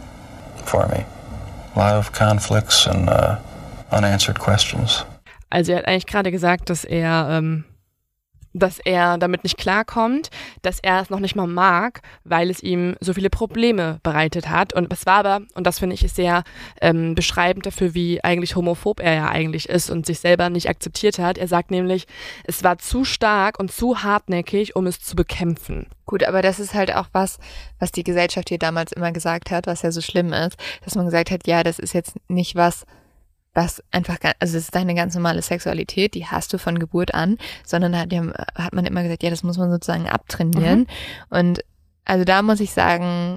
for me. A lot of conflicts and uh, unanswered questions. Also er hat eigentlich gerade gesagt, dass er, ähm, dass er damit nicht klarkommt, dass er es noch nicht mal mag, weil es ihm so viele Probleme bereitet hat. Und es war aber, und das finde ich ist sehr ähm, beschreibend dafür, wie eigentlich homophob er ja eigentlich ist und sich selber nicht akzeptiert hat. Er sagt nämlich, es war zu stark und zu hartnäckig, um es zu bekämpfen. Gut, aber das ist halt auch was, was die Gesellschaft hier damals immer gesagt hat, was ja so schlimm ist, dass man gesagt hat, ja, das ist jetzt nicht was, was einfach, ga- also das ist deine ganz normale Sexualität, die hast du von Geburt an, sondern hat, ja, hat man immer gesagt, ja, das muss man sozusagen abtrainieren. Und also da muss ich sagen,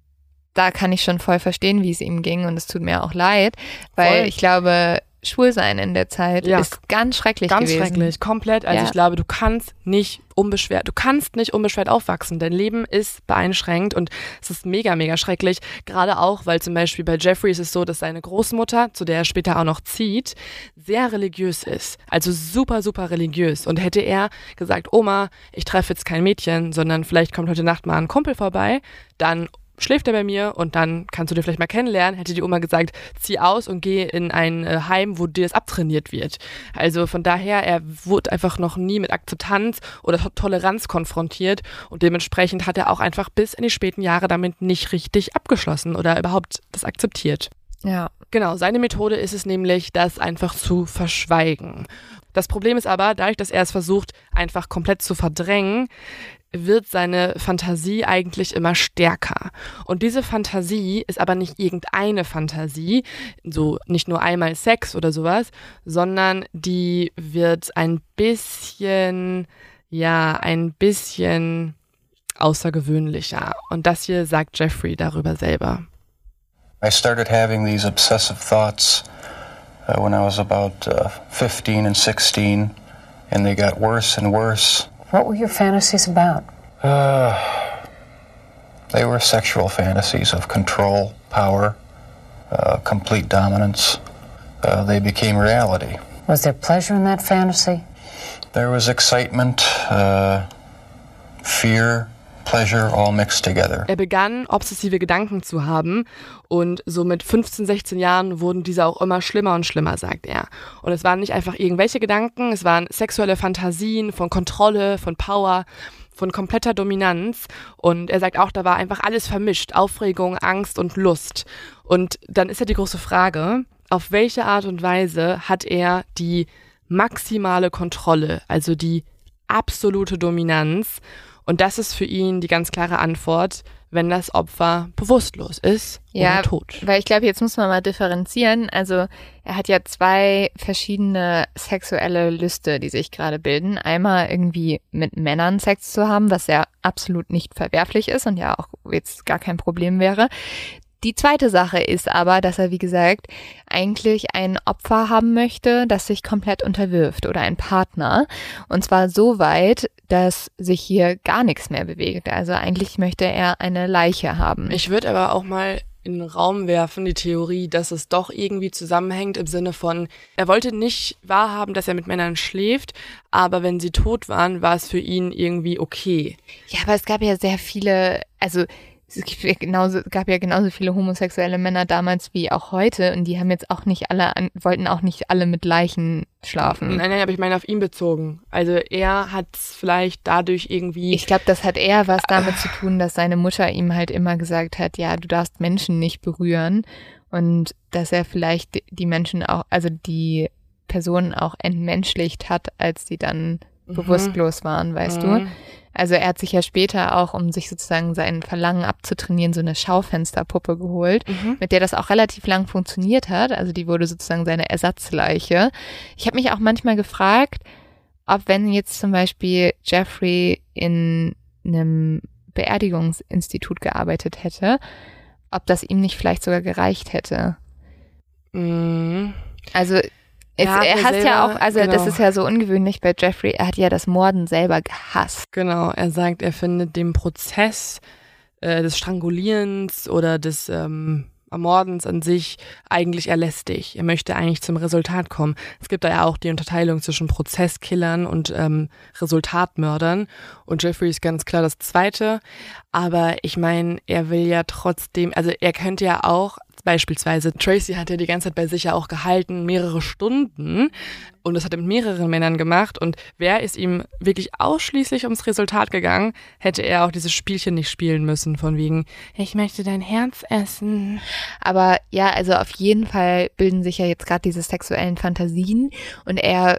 da kann ich schon voll verstehen, wie es ihm ging und es tut mir auch leid, weil Voll. ich glaube, Schwulsein in der Zeit Ja. ist ganz schrecklich Ganz gewesen. schrecklich, komplett. Also Ja. ich glaube, du kannst nicht unbeschwert, du kannst nicht unbeschwert aufwachsen. Dein Leben ist beeinschränkt und es ist mega, mega schrecklich. Gerade auch, weil zum Beispiel bei Jeffrey ist es so, dass seine Großmutter, zu der er später auch noch zieht, sehr religiös ist. Also super, super religiös. Und hätte er gesagt, Oma, ich treffe jetzt kein Mädchen, sondern vielleicht kommt heute Nacht mal ein Kumpel vorbei, dann schläft er bei mir und dann kannst du den vielleicht mal kennenlernen, hätte die Oma gesagt, zieh aus und geh in ein äh, Heim, wo dir das abtrainiert wird. Also von daher, er wurde einfach noch nie mit Akzeptanz oder To- Toleranz konfrontiert und dementsprechend hat er auch einfach bis in die späten Jahre damit nicht richtig abgeschlossen oder überhaupt das akzeptiert. Ja. Genau, seine Methode ist es nämlich, das einfach zu verschweigen. Das Problem ist aber, dadurch, dass er es versucht, einfach komplett zu verdrängen, wird seine Fantasie eigentlich immer stärker. Und diese Fantasie ist aber nicht irgendeine Fantasie, so nicht nur einmal Sex oder sowas, sondern die wird ein bisschen, ja, ein bisschen außergewöhnlicher. Und das hier sagt Jeffrey darüber selber. I started having these obsessive thoughts uh, when I was about uh, fifteen and sixteen, and they got worse and worse. What were your fantasies about? Uh, they were sexual fantasies of control, power, uh, complete dominance. Uh, they became reality. Was there pleasure in that fantasy? There was excitement, uh, fear, pleasure all mixed together. Er begann, obsessive Gedanken zu haben und so mit fünfzehn, sechzehn Jahren wurden diese auch immer schlimmer und schlimmer, sagt er. Und es waren nicht einfach irgendwelche Gedanken, es waren sexuelle Fantasien von Kontrolle, von Power, von kompletter Dominanz. Und er sagt auch, da war einfach alles vermischt, Aufregung, Angst und Lust. Und dann ist ja die große Frage, auf welche Art und Weise hat er die maximale Kontrolle, also die absolute Dominanz? Und das ist für ihn die ganz klare Antwort, wenn das Opfer bewusstlos ist ja, oder tot. Weil ich glaube, jetzt muss man mal differenzieren. Also er hat ja zwei verschiedene sexuelle Lüste, die sich gerade bilden. Einmal irgendwie mit Männern Sex zu haben, was ja absolut nicht verwerflich ist und ja auch jetzt gar kein Problem wäre. Die zweite Sache ist aber, dass er, wie gesagt, eigentlich ein Opfer haben möchte, das sich komplett unterwirft oder ein Partner. Und zwar so weit, dass sich hier gar nichts mehr bewegt. Also eigentlich möchte er eine Leiche haben. Ich würde aber auch mal in den Raum werfen, die Theorie, dass es doch irgendwie zusammenhängt im Sinne von, er wollte nicht wahrhaben, dass er mit Männern schläft, aber wenn sie tot waren, war es für ihn irgendwie okay. Ja, aber es gab ja sehr viele, also es gibt ja genauso, gab ja genauso viele homosexuelle Männer damals wie auch heute und die haben jetzt auch nicht alle, an, wollten auch nicht alle mit Leichen schlafen. Nein, nein, aber ich meine auf ihn bezogen. Also er hat es vielleicht dadurch irgendwie... Ich glaube, das hat eher was damit zu tun, dass seine Mutter ihm halt immer gesagt hat, ja, du darfst Menschen nicht berühren und dass er vielleicht die Menschen auch, also die Personen auch entmenschlicht hat, als sie dann mhm. bewusstlos waren, weißt mhm. du? Also er hat sich ja später auch, um sich sozusagen sein Verlangen abzutrainieren, so eine Schaufensterpuppe geholt, mhm. mit der das auch relativ lang funktioniert hat. Also die wurde sozusagen seine Ersatzleiche. Ich habe mich auch manchmal gefragt, ob wenn jetzt zum Beispiel Jeffrey in einem Beerdigungsinstitut gearbeitet hätte, ob das ihm nicht vielleicht sogar gereicht hätte. Mhm. Also Es, Ja, er er hasst ja selber, auch, also genau. das ist ja so ungewöhnlich bei Jeffrey, er hat ja das Morden selber gehasst. Genau, er sagt, er findet den Prozess äh, des Strangulierens oder des ähm, Ermordens an sich eigentlich eher lästig. Er möchte eigentlich zum Resultat kommen. Es gibt da ja auch die Unterteilung zwischen Prozesskillern und ähm, Resultatmördern. Und Jeffrey ist ganz klar das Zweite. Aber ich meine, er will ja trotzdem, also er könnte ja auch, beispielsweise Tracy hat ja die ganze Zeit bei sich ja auch gehalten, mehrere Stunden. Und das hat er mit mehreren Männern gemacht. Und wäre es ihm wirklich ausschließlich ums Resultat gegangen, hätte er auch dieses Spielchen nicht spielen müssen, von wegen, ich möchte dein Herz essen. Aber ja, also auf jeden Fall bilden sich ja jetzt gerade diese sexuellen Fantasien und er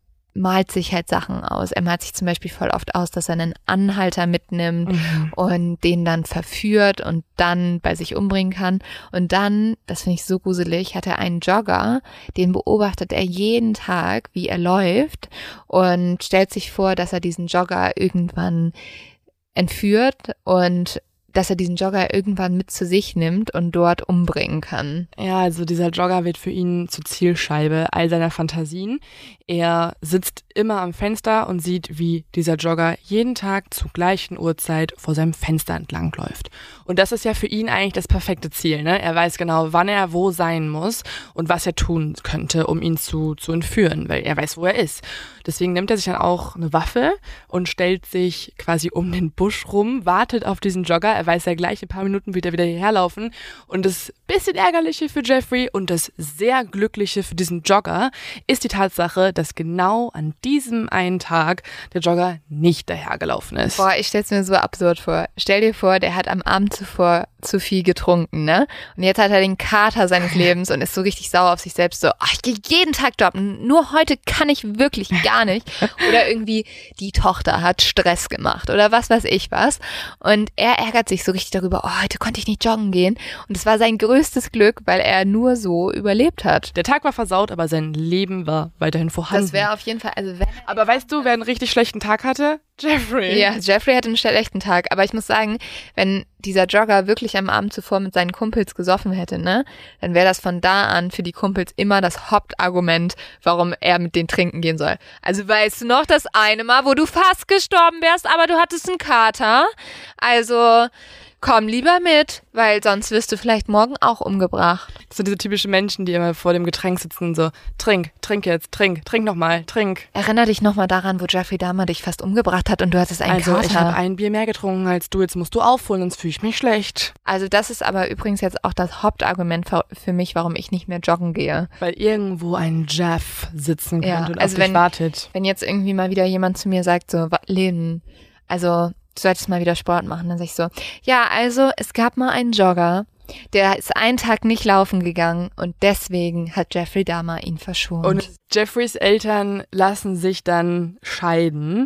malt sich halt Sachen aus. Er malt sich zum Beispiel voll oft aus, dass er einen Anhalter mitnimmt mhm. und den dann verführt und dann bei sich umbringen kann. Und dann, das finde ich so gruselig, hat er einen Jogger, den beobachtet er jeden Tag, wie er läuft und stellt sich vor, dass er diesen Jogger irgendwann entführt und dass er diesen Jogger irgendwann mit zu sich nimmt und dort umbringen kann. Ja, also dieser Jogger wird für ihn zur Zielscheibe all seiner Fantasien. Er sitzt immer am Fenster und sieht, wie dieser Jogger jeden Tag zur gleichen Uhrzeit vor seinem Fenster entlangläuft. Und das ist ja für ihn eigentlich das perfekte Ziel, ne? Er weiß genau, wann er wo sein muss und was er tun könnte, um ihn zu, zu entführen, weil er weiß, wo er ist. Deswegen nimmt er sich dann auch eine Waffe und stellt sich quasi um den Busch rum, wartet auf diesen Jogger. Er weiß ja gleich, in ein paar Minuten wird er wieder hierher laufen. Und das bisschen Ärgerliche für Jeffrey und das sehr Glückliche für diesen Jogger ist die Tatsache, dass genau an diesem einen Tag der Jogger nicht dahergelaufen ist. Boah, ich stell's mir so absurd vor. Stell dir vor, der hat am Abend zuvor zu viel getrunken, ne? Und jetzt hat er den Kater seines Lebens und ist so richtig sauer auf sich selbst, so, ach, ich gehe jeden Tag jobben, nur heute kann ich wirklich gar nicht. Oder irgendwie die Tochter hat Stress gemacht oder was weiß ich was. Und er ärgert sich so richtig darüber, oh, heute konnte ich nicht joggen gehen. Und es war sein größtes Glück, weil er nur so überlebt hat. Der Tag war versaut, aber sein Leben war weiterhin vorhanden. Das wäre auf jeden Fall, also wenn Aber weißt du, wer einen richtig schlechten Tag hatte? Jeffrey. Ja, Jeffrey hatte einen schlechten Tag. Aber ich muss sagen, wenn dieser Jogger wirklich am Abend zuvor mit seinen Kumpels gesoffen hätte, ne, dann wäre das von da an für die Kumpels immer das Hauptargument, warum er mit denen trinken gehen soll. Also weißt du noch, das eine Mal, wo du fast gestorben wärst, aber du hattest einen Kater? Also komm lieber mit, weil sonst wirst du vielleicht morgen auch umgebracht. Das sind diese typischen Menschen, die immer vor dem Getränk sitzen und so, trink, trink jetzt, trink, trink nochmal, trink. Erinner dich nochmal daran, wo Jeffrey Dahmer dich fast umgebracht hat und du hattest einen Also Kater. ich habe ein Bier mehr getrunken als du, jetzt musst du aufholen, sonst fühle ich mich schlecht. Also das ist aber übrigens jetzt auch das Hauptargument für, für mich, warum ich nicht mehr joggen gehe. Weil irgendwo ein Jeff sitzen könnte Ja, und also auf dich wenn- wartet. Wenn jetzt irgendwie mal wieder jemand zu mir sagt, so, Leben, also du solltest mal wieder Sport machen, dann sag ich so, ja, also es gab mal einen Jogger, der ist einen Tag nicht laufen gegangen und deswegen hat Jeffrey Dahmer ihn verschont. Und Jeffreys Eltern lassen sich dann scheiden.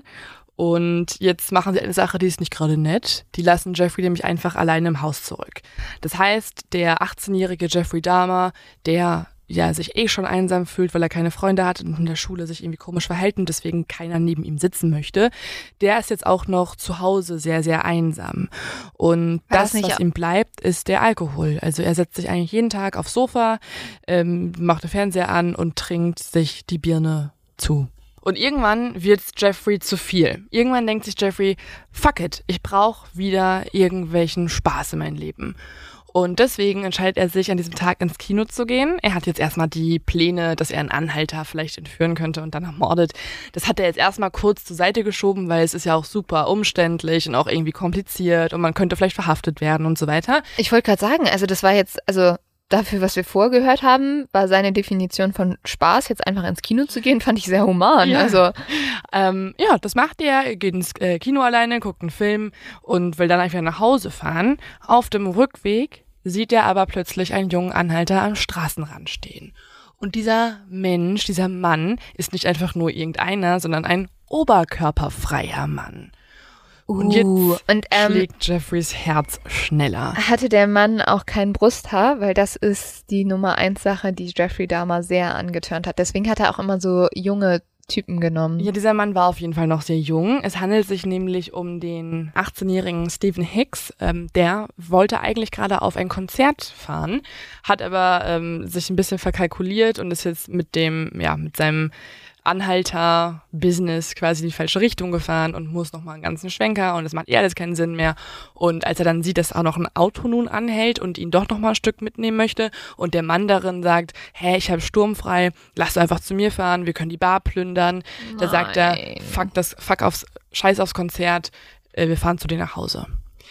Und jetzt machen sie eine Sache, die ist nicht gerade nett. Die lassen Jeffrey nämlich einfach alleine im Haus zurück. Das heißt, der achtzehnjährige Jeffrey Dahmer, der ja sich eh schon einsam fühlt, weil er keine Freunde hat und in der Schule sich irgendwie komisch verhält und deswegen keiner neben ihm sitzen möchte, der ist jetzt auch noch zu Hause sehr, sehr einsam. Und War das, das nicht was auch- ihm bleibt, ist der Alkohol. Also er setzt sich eigentlich jeden Tag aufs Sofa, ähm, macht den Fernseher an und trinkt sich die Birne zu. Und irgendwann wird's Jeffrey zu viel. Irgendwann denkt sich Jeffrey, fuck it, ich brauche wieder irgendwelchen Spaß in meinem Leben. Und deswegen entscheidet er sich, an diesem Tag ins Kino zu gehen. Er hat jetzt erstmal die Pläne, dass er einen Anhalter vielleicht entführen könnte und dann ermordet. Das hat er jetzt erstmal kurz zur Seite geschoben, weil es ist ja auch super umständlich und auch irgendwie kompliziert und man könnte vielleicht verhaftet werden und so weiter. ich wollte gerade sagen, also das war jetzt, also dafür, was wir vorgehört haben, war seine Definition von Spaß, jetzt einfach ins Kino zu gehen, fand ich sehr human. Ja. Also Ähm, ja, das macht er, er geht ins äh, Kino alleine, guckt einen Film und will dann einfach nach Hause fahren. Auf dem Rückweg sieht er aber plötzlich einen jungen Anhalter am Straßenrand stehen. Und dieser Mensch, dieser Mann, ist nicht einfach nur irgendeiner, sondern ein oberkörperfreier Mann. Und jetzt uh, und ähm, schlägt Jeffreys Herz schneller. hatte der Mann auch kein Brusthaar, weil das ist die Nummer eins Sache, die Jeffrey Dahmer sehr angetörnt hat. Deswegen hat er auch immer so junge Typen genommen. Ja, dieser Mann war auf jeden Fall noch sehr jung. Es handelt sich nämlich um den achtzehnjährigen Stephen Hicks. Ähm, der wollte eigentlich gerade auf ein Konzert fahren, hat aber ähm, sich ein bisschen verkalkuliert und ist jetzt mit dem, ja, mit seinem Anhalter-Business quasi in die falsche Richtung gefahren und muss nochmal einen ganzen Schwenker und das macht eh alles keinen Sinn mehr. Und als er dann sieht, dass auch noch ein Auto nun anhält und ihn doch nochmal ein Stück mitnehmen möchte und der Mann darin sagt, hä, ich habe sturmfrei, lass einfach zu mir fahren, wir können die Bar plündern. Da sagt er, Nein. fuck das, fuck aufs, scheiß aufs Konzert, äh, wir fahren zu dir nach Hause.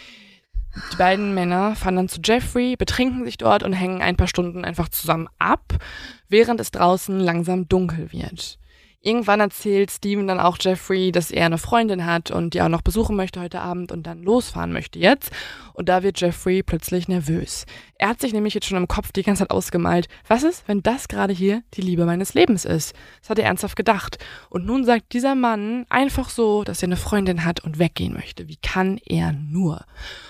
Die beiden Männer fahren dann zu Jeffrey, betrinken sich dort und hängen ein paar Stunden einfach zusammen ab, während es draußen langsam dunkel wird. Irgendwann erzählt Steven dann auch Jeffrey, dass er eine Freundin hat und die auch noch besuchen möchte heute Abend und dann losfahren möchte jetzt. Und da wird Jeffrey plötzlich nervös. Er hat sich nämlich jetzt schon im Kopf die ganze Zeit ausgemalt, was ist, wenn das gerade hier die Liebe meines Lebens ist? Das hat er ernsthaft gedacht. Und nun sagt dieser Mann einfach so, dass er eine Freundin hat und weggehen möchte. Wie kann er nur?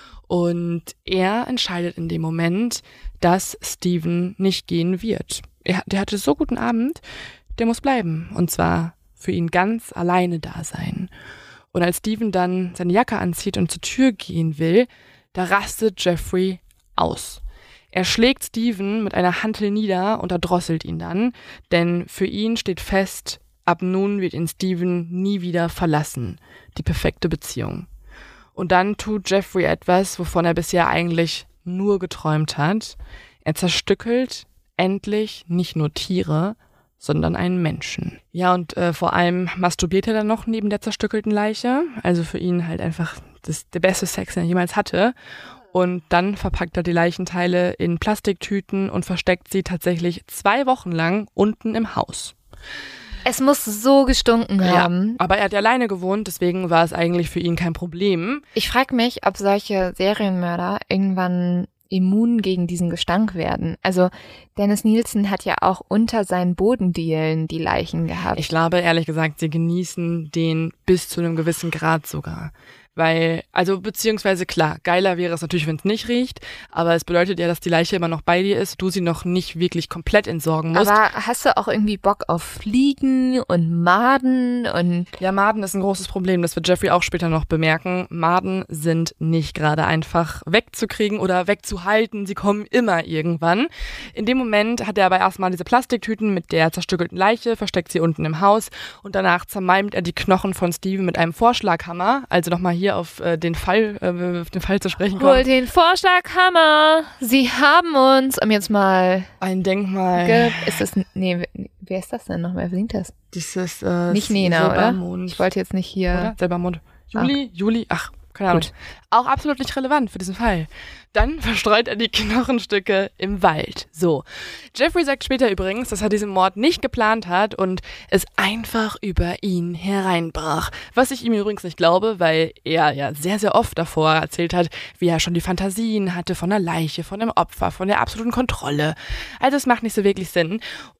Und er entscheidet in dem Moment, dass Steven nicht gehen wird. Er, der hatte so guten Abend, der muss bleiben. Und zwar für ihn ganz alleine da sein. Und als Steven dann seine Jacke anzieht und zur Tür gehen will, da rastet Jeffrey aus. Er schlägt Steven mit einer Hantel nieder und erdrosselt ihn dann, denn für ihn steht fest, ab nun wird ihn Steven nie wieder verlassen. Die perfekte Beziehung. Und dann tut Jeffrey etwas, wovon er bisher eigentlich nur geträumt hat. Er zerstückelt endlich nicht nur Tiere, sondern einen Menschen. Ja, und äh, vor allem masturbiert er dann noch neben der zerstückelten Leiche. Also für ihn halt einfach das, der beste Sex, den er jemals hatte. Und dann verpackt er die Leichenteile in Plastiktüten und versteckt sie tatsächlich zwei Wochen lang unten im Haus. Es muss so gestunken haben. Ja, aber er hat ja alleine gewohnt, deswegen war es eigentlich für ihn kein Problem. Ich frage mich, ob solche Serienmörder irgendwann immun gegen diesen Gestank werden. Also Dennis Nielsen hat ja auch unter seinen Bodendielen die Leichen gehabt. Ich glaube, ehrlich gesagt, sie genießen den bis zu einem gewissen Grad sogar. Weil, also beziehungsweise klar, geiler wäre es natürlich, wenn es nicht riecht, aber es bedeutet ja, dass die Leiche immer noch bei dir ist, du sie noch nicht wirklich komplett entsorgen musst. Aber hast du auch irgendwie Bock auf Fliegen und Maden und... Ja, Maden ist ein großes Problem, das wird Jeffrey auch später noch bemerken. Maden sind nicht gerade einfach wegzukriegen oder wegzuhalten, sie kommen immer irgendwann. In dem Moment hat er aber erstmal diese Plastiktüten mit der zerstückelten Leiche, versteckt sie unten im Haus und danach zermalmt er die Knochen von Steven mit einem Vorschlaghammer, also nochmal hier hier auf äh, den Fall, äh, auf den Fall zu sprechen kommen. Hol den Vorschlaghammer. Sie haben uns, um jetzt mal ein Denkmal. Ge- ist das, nee, wer ist das denn noch? Wer singt das? Dieses, äh, Nicht Nena, oder? Silbermond. Ich wollte jetzt nicht hier. Oder? Silbermond. Juli, Ach. Juli, ach, keine Ahnung. Gut. Auch absolut nicht relevant für diesen Fall. Dann verstreut er die Knochenstücke im Wald. So. Jeffrey sagt später übrigens, dass er diesen Mord nicht geplant hat und es einfach über ihn hereinbrach. Was ich ihm übrigens nicht glaube, weil er ja sehr, sehr oft davor erzählt hat, wie er schon die Fantasien hatte von der Leiche, von dem Opfer, von der absoluten Kontrolle. Also es macht nicht so wirklich Sinn.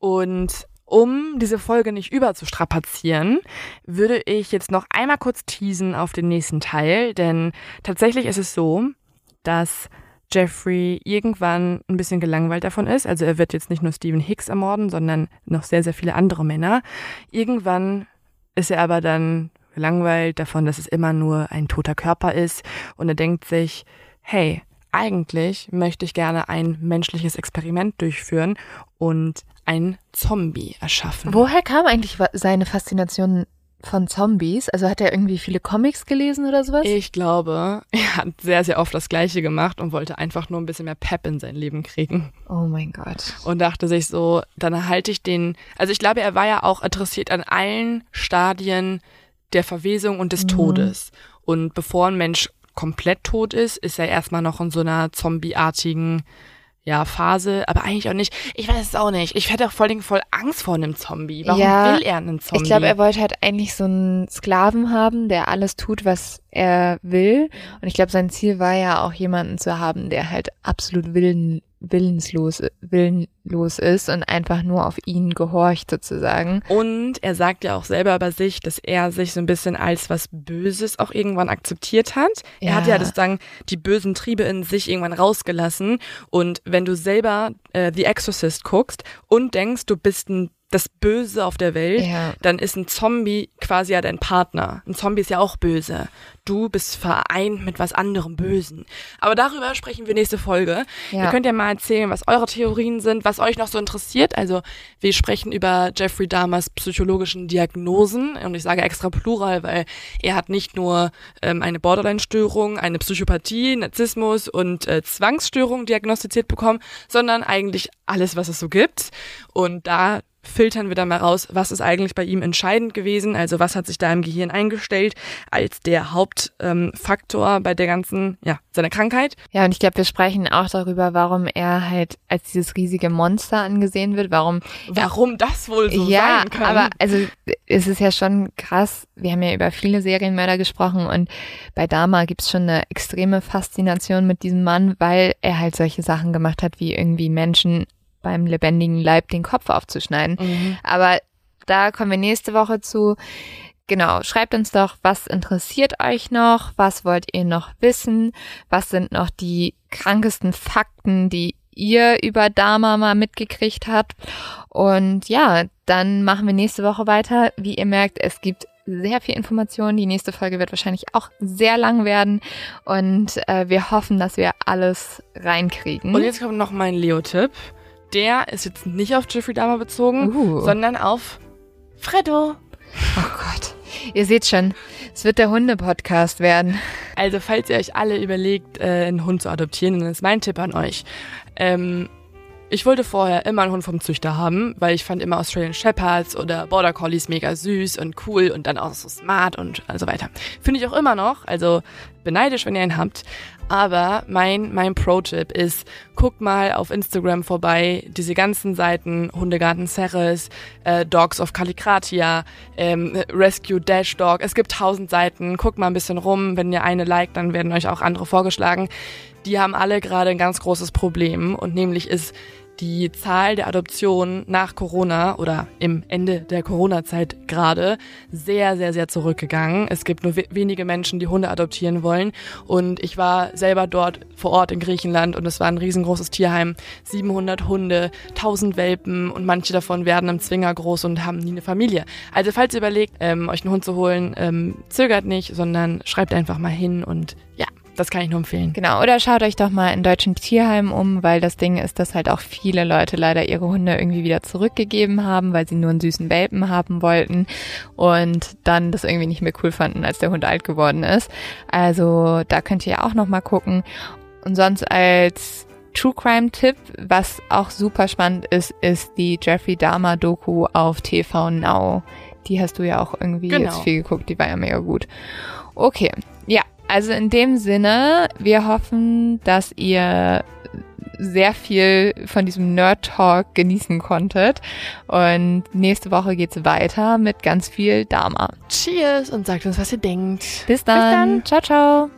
Und um diese Folge nicht überzustrapazieren, würde ich jetzt noch einmal kurz teasen auf den nächsten Teil, denn tatsächlich ist es so, dass Jeffrey irgendwann ein bisschen gelangweilt davon ist. Also er wird jetzt nicht nur Stephen Hicks ermorden, sondern noch sehr, sehr viele andere Männer. Irgendwann ist er aber dann gelangweilt davon, dass es immer nur ein toter Körper ist und er denkt sich, hey, eigentlich möchte ich gerne ein menschliches Experiment durchführen und einen Zombie erschaffen. Woher kam eigentlich wa- seine Faszination von Zombies? Also hat er irgendwie viele Comics gelesen oder sowas? Ich glaube, er hat sehr, sehr oft das Gleiche gemacht und wollte einfach nur ein bisschen mehr Pep in sein Leben kriegen. Oh mein Gott. Und dachte sich so, dann erhalte ich den, also ich glaube, er war ja auch interessiert an allen Stadien der Verwesung und des Mhm. Todes. Und bevor ein Mensch komplett tot ist, ist er erstmal noch in so einer zombieartigen ja, Phase, aber eigentlich auch nicht. Ich weiß es auch nicht. Ich hätte auch vor allem voll Angst vor einem Zombie. Warum Ja, will er einen Zombie? Ich glaube, er wollte halt eigentlich so einen Sklaven haben, der alles tut, was er will. Und ich glaube, sein Ziel war ja auch jemanden zu haben, der halt absolut willen, willenslos, willenlos ist und einfach nur auf ihn gehorcht sozusagen. Und er sagt ja auch selber über sich, dass er sich so ein bisschen als was Böses auch irgendwann akzeptiert hat. Er Ja. hat ja sozusagen die bösen Triebe in sich irgendwann rausgelassen. Und wenn du selber äh, The Exorcist guckst und denkst, du bist ein das Böse auf der Welt, Ja. dann ist ein Zombie quasi ja dein Partner. Ein Zombie ist ja auch böse. Du bist vereint mit was anderem Bösen. Aber darüber sprechen wir nächste Folge. Ja. Ihr könnt ja mal erzählen, was eure Theorien sind, was euch noch so interessiert. Also wir sprechen über Jeffrey Dahmers psychologischen Diagnosen. Und ich sage extra Plural, weil er hat nicht nur ähm, eine Borderline-Störung, eine Psychopathie, Narzissmus und äh, Zwangsstörung diagnostiziert bekommen, sondern eigentlich alles, was es so gibt. Und da filtern wir dann mal raus, was ist eigentlich bei ihm entscheidend gewesen, also was hat sich da im Gehirn eingestellt als der Hauptfaktor ähm, bei der ganzen, ja, seiner Krankheit. Ja, und ich glaube, wir sprechen auch darüber, warum er halt als dieses riesige Monster angesehen wird, warum Warum das wohl so ja, sein kann. aber also es ist ja schon krass, wir haben ja über viele Serienmörder gesprochen und bei Dahmer gibt's schon eine extreme Faszination mit diesem Mann, weil er halt solche Sachen gemacht hat, wie irgendwie Menschen beim lebendigen Leib den Kopf aufzuschneiden. Mhm. Aber da kommen wir nächste Woche zu. Genau, schreibt uns doch, was interessiert euch noch? Was wollt ihr noch wissen? Was sind noch die krankesten Fakten, die ihr über Dahmer mal mitgekriegt habt? Und ja, dann machen wir nächste Woche weiter. Wie ihr merkt, es gibt sehr viel Information. Die nächste Folge wird wahrscheinlich auch sehr lang werden. Und äh, wir hoffen, dass wir alles reinkriegen. Und jetzt kommt noch mein Leo-Tipp. Der ist jetzt nicht auf Jeffrey Dahmer bezogen, Uh. sondern auf Freddo. Oh Gott. Ihr seht schon, es wird der Hunde-Podcast werden. Also falls ihr euch alle überlegt, äh, einen Hund zu adoptieren, dann ist mein Tipp an euch. Ähm, ich wollte vorher immer einen Hund vom Züchter haben, weil ich fand immer Australian Shepherds oder Border Collies mega süß und cool und dann auch so smart und so weiter. Finde ich auch immer noch, also beneidisch, wenn ihr einen habt. Aber mein, mein Pro-Tipp ist, guckt mal auf Instagram vorbei, diese ganzen Seiten, Hundegarten Ceres, äh, Dogs of Kallikratia, ähm, Rescue Dash Dog, es gibt tausend Seiten, guckt mal ein bisschen rum, wenn ihr eine liked, dann werden euch auch andere vorgeschlagen. Die haben alle gerade ein ganz großes Problem und nämlich ist die Zahl der Adoptionen nach Corona oder im Ende der Corona-Zeit gerade sehr, sehr, sehr zurückgegangen. Es gibt nur we- wenige Menschen, die Hunde adoptieren wollen. Und ich war selber dort vor Ort in Griechenland und es war ein riesengroßes Tierheim. siebenhundert Hunde, tausend Welpen und manche davon werden im Zwinger groß und haben nie eine Familie. Also falls ihr überlegt, ähm, euch einen Hund zu holen, ähm, zögert nicht, sondern schreibt einfach mal hin und ja, das kann ich nur empfehlen. Genau, oder schaut euch doch mal in deutschen Tierheimen um, weil das Ding ist, dass halt auch viele Leute leider ihre Hunde irgendwie wieder zurückgegeben haben, weil sie nur einen süßen Welpen haben wollten und dann das irgendwie nicht mehr cool fanden, als der Hund alt geworden ist. Also da könnt ihr auch noch mal gucken. Und sonst als True Crime Tipp, was auch super spannend ist, ist die Jeffrey Dahmer Doku auf T V Now. Die hast du ja auch irgendwie Genau. jetzt viel geguckt, die war ja mega gut. Okay, ja, also in dem Sinne, wir hoffen, dass ihr sehr viel von diesem Nerd-Talk genießen konntet. Und nächste Woche geht's weiter mit ganz viel Dahmer. Cheers und sagt uns, was ihr denkt. Bis dann. Bis dann. Ciao, ciao.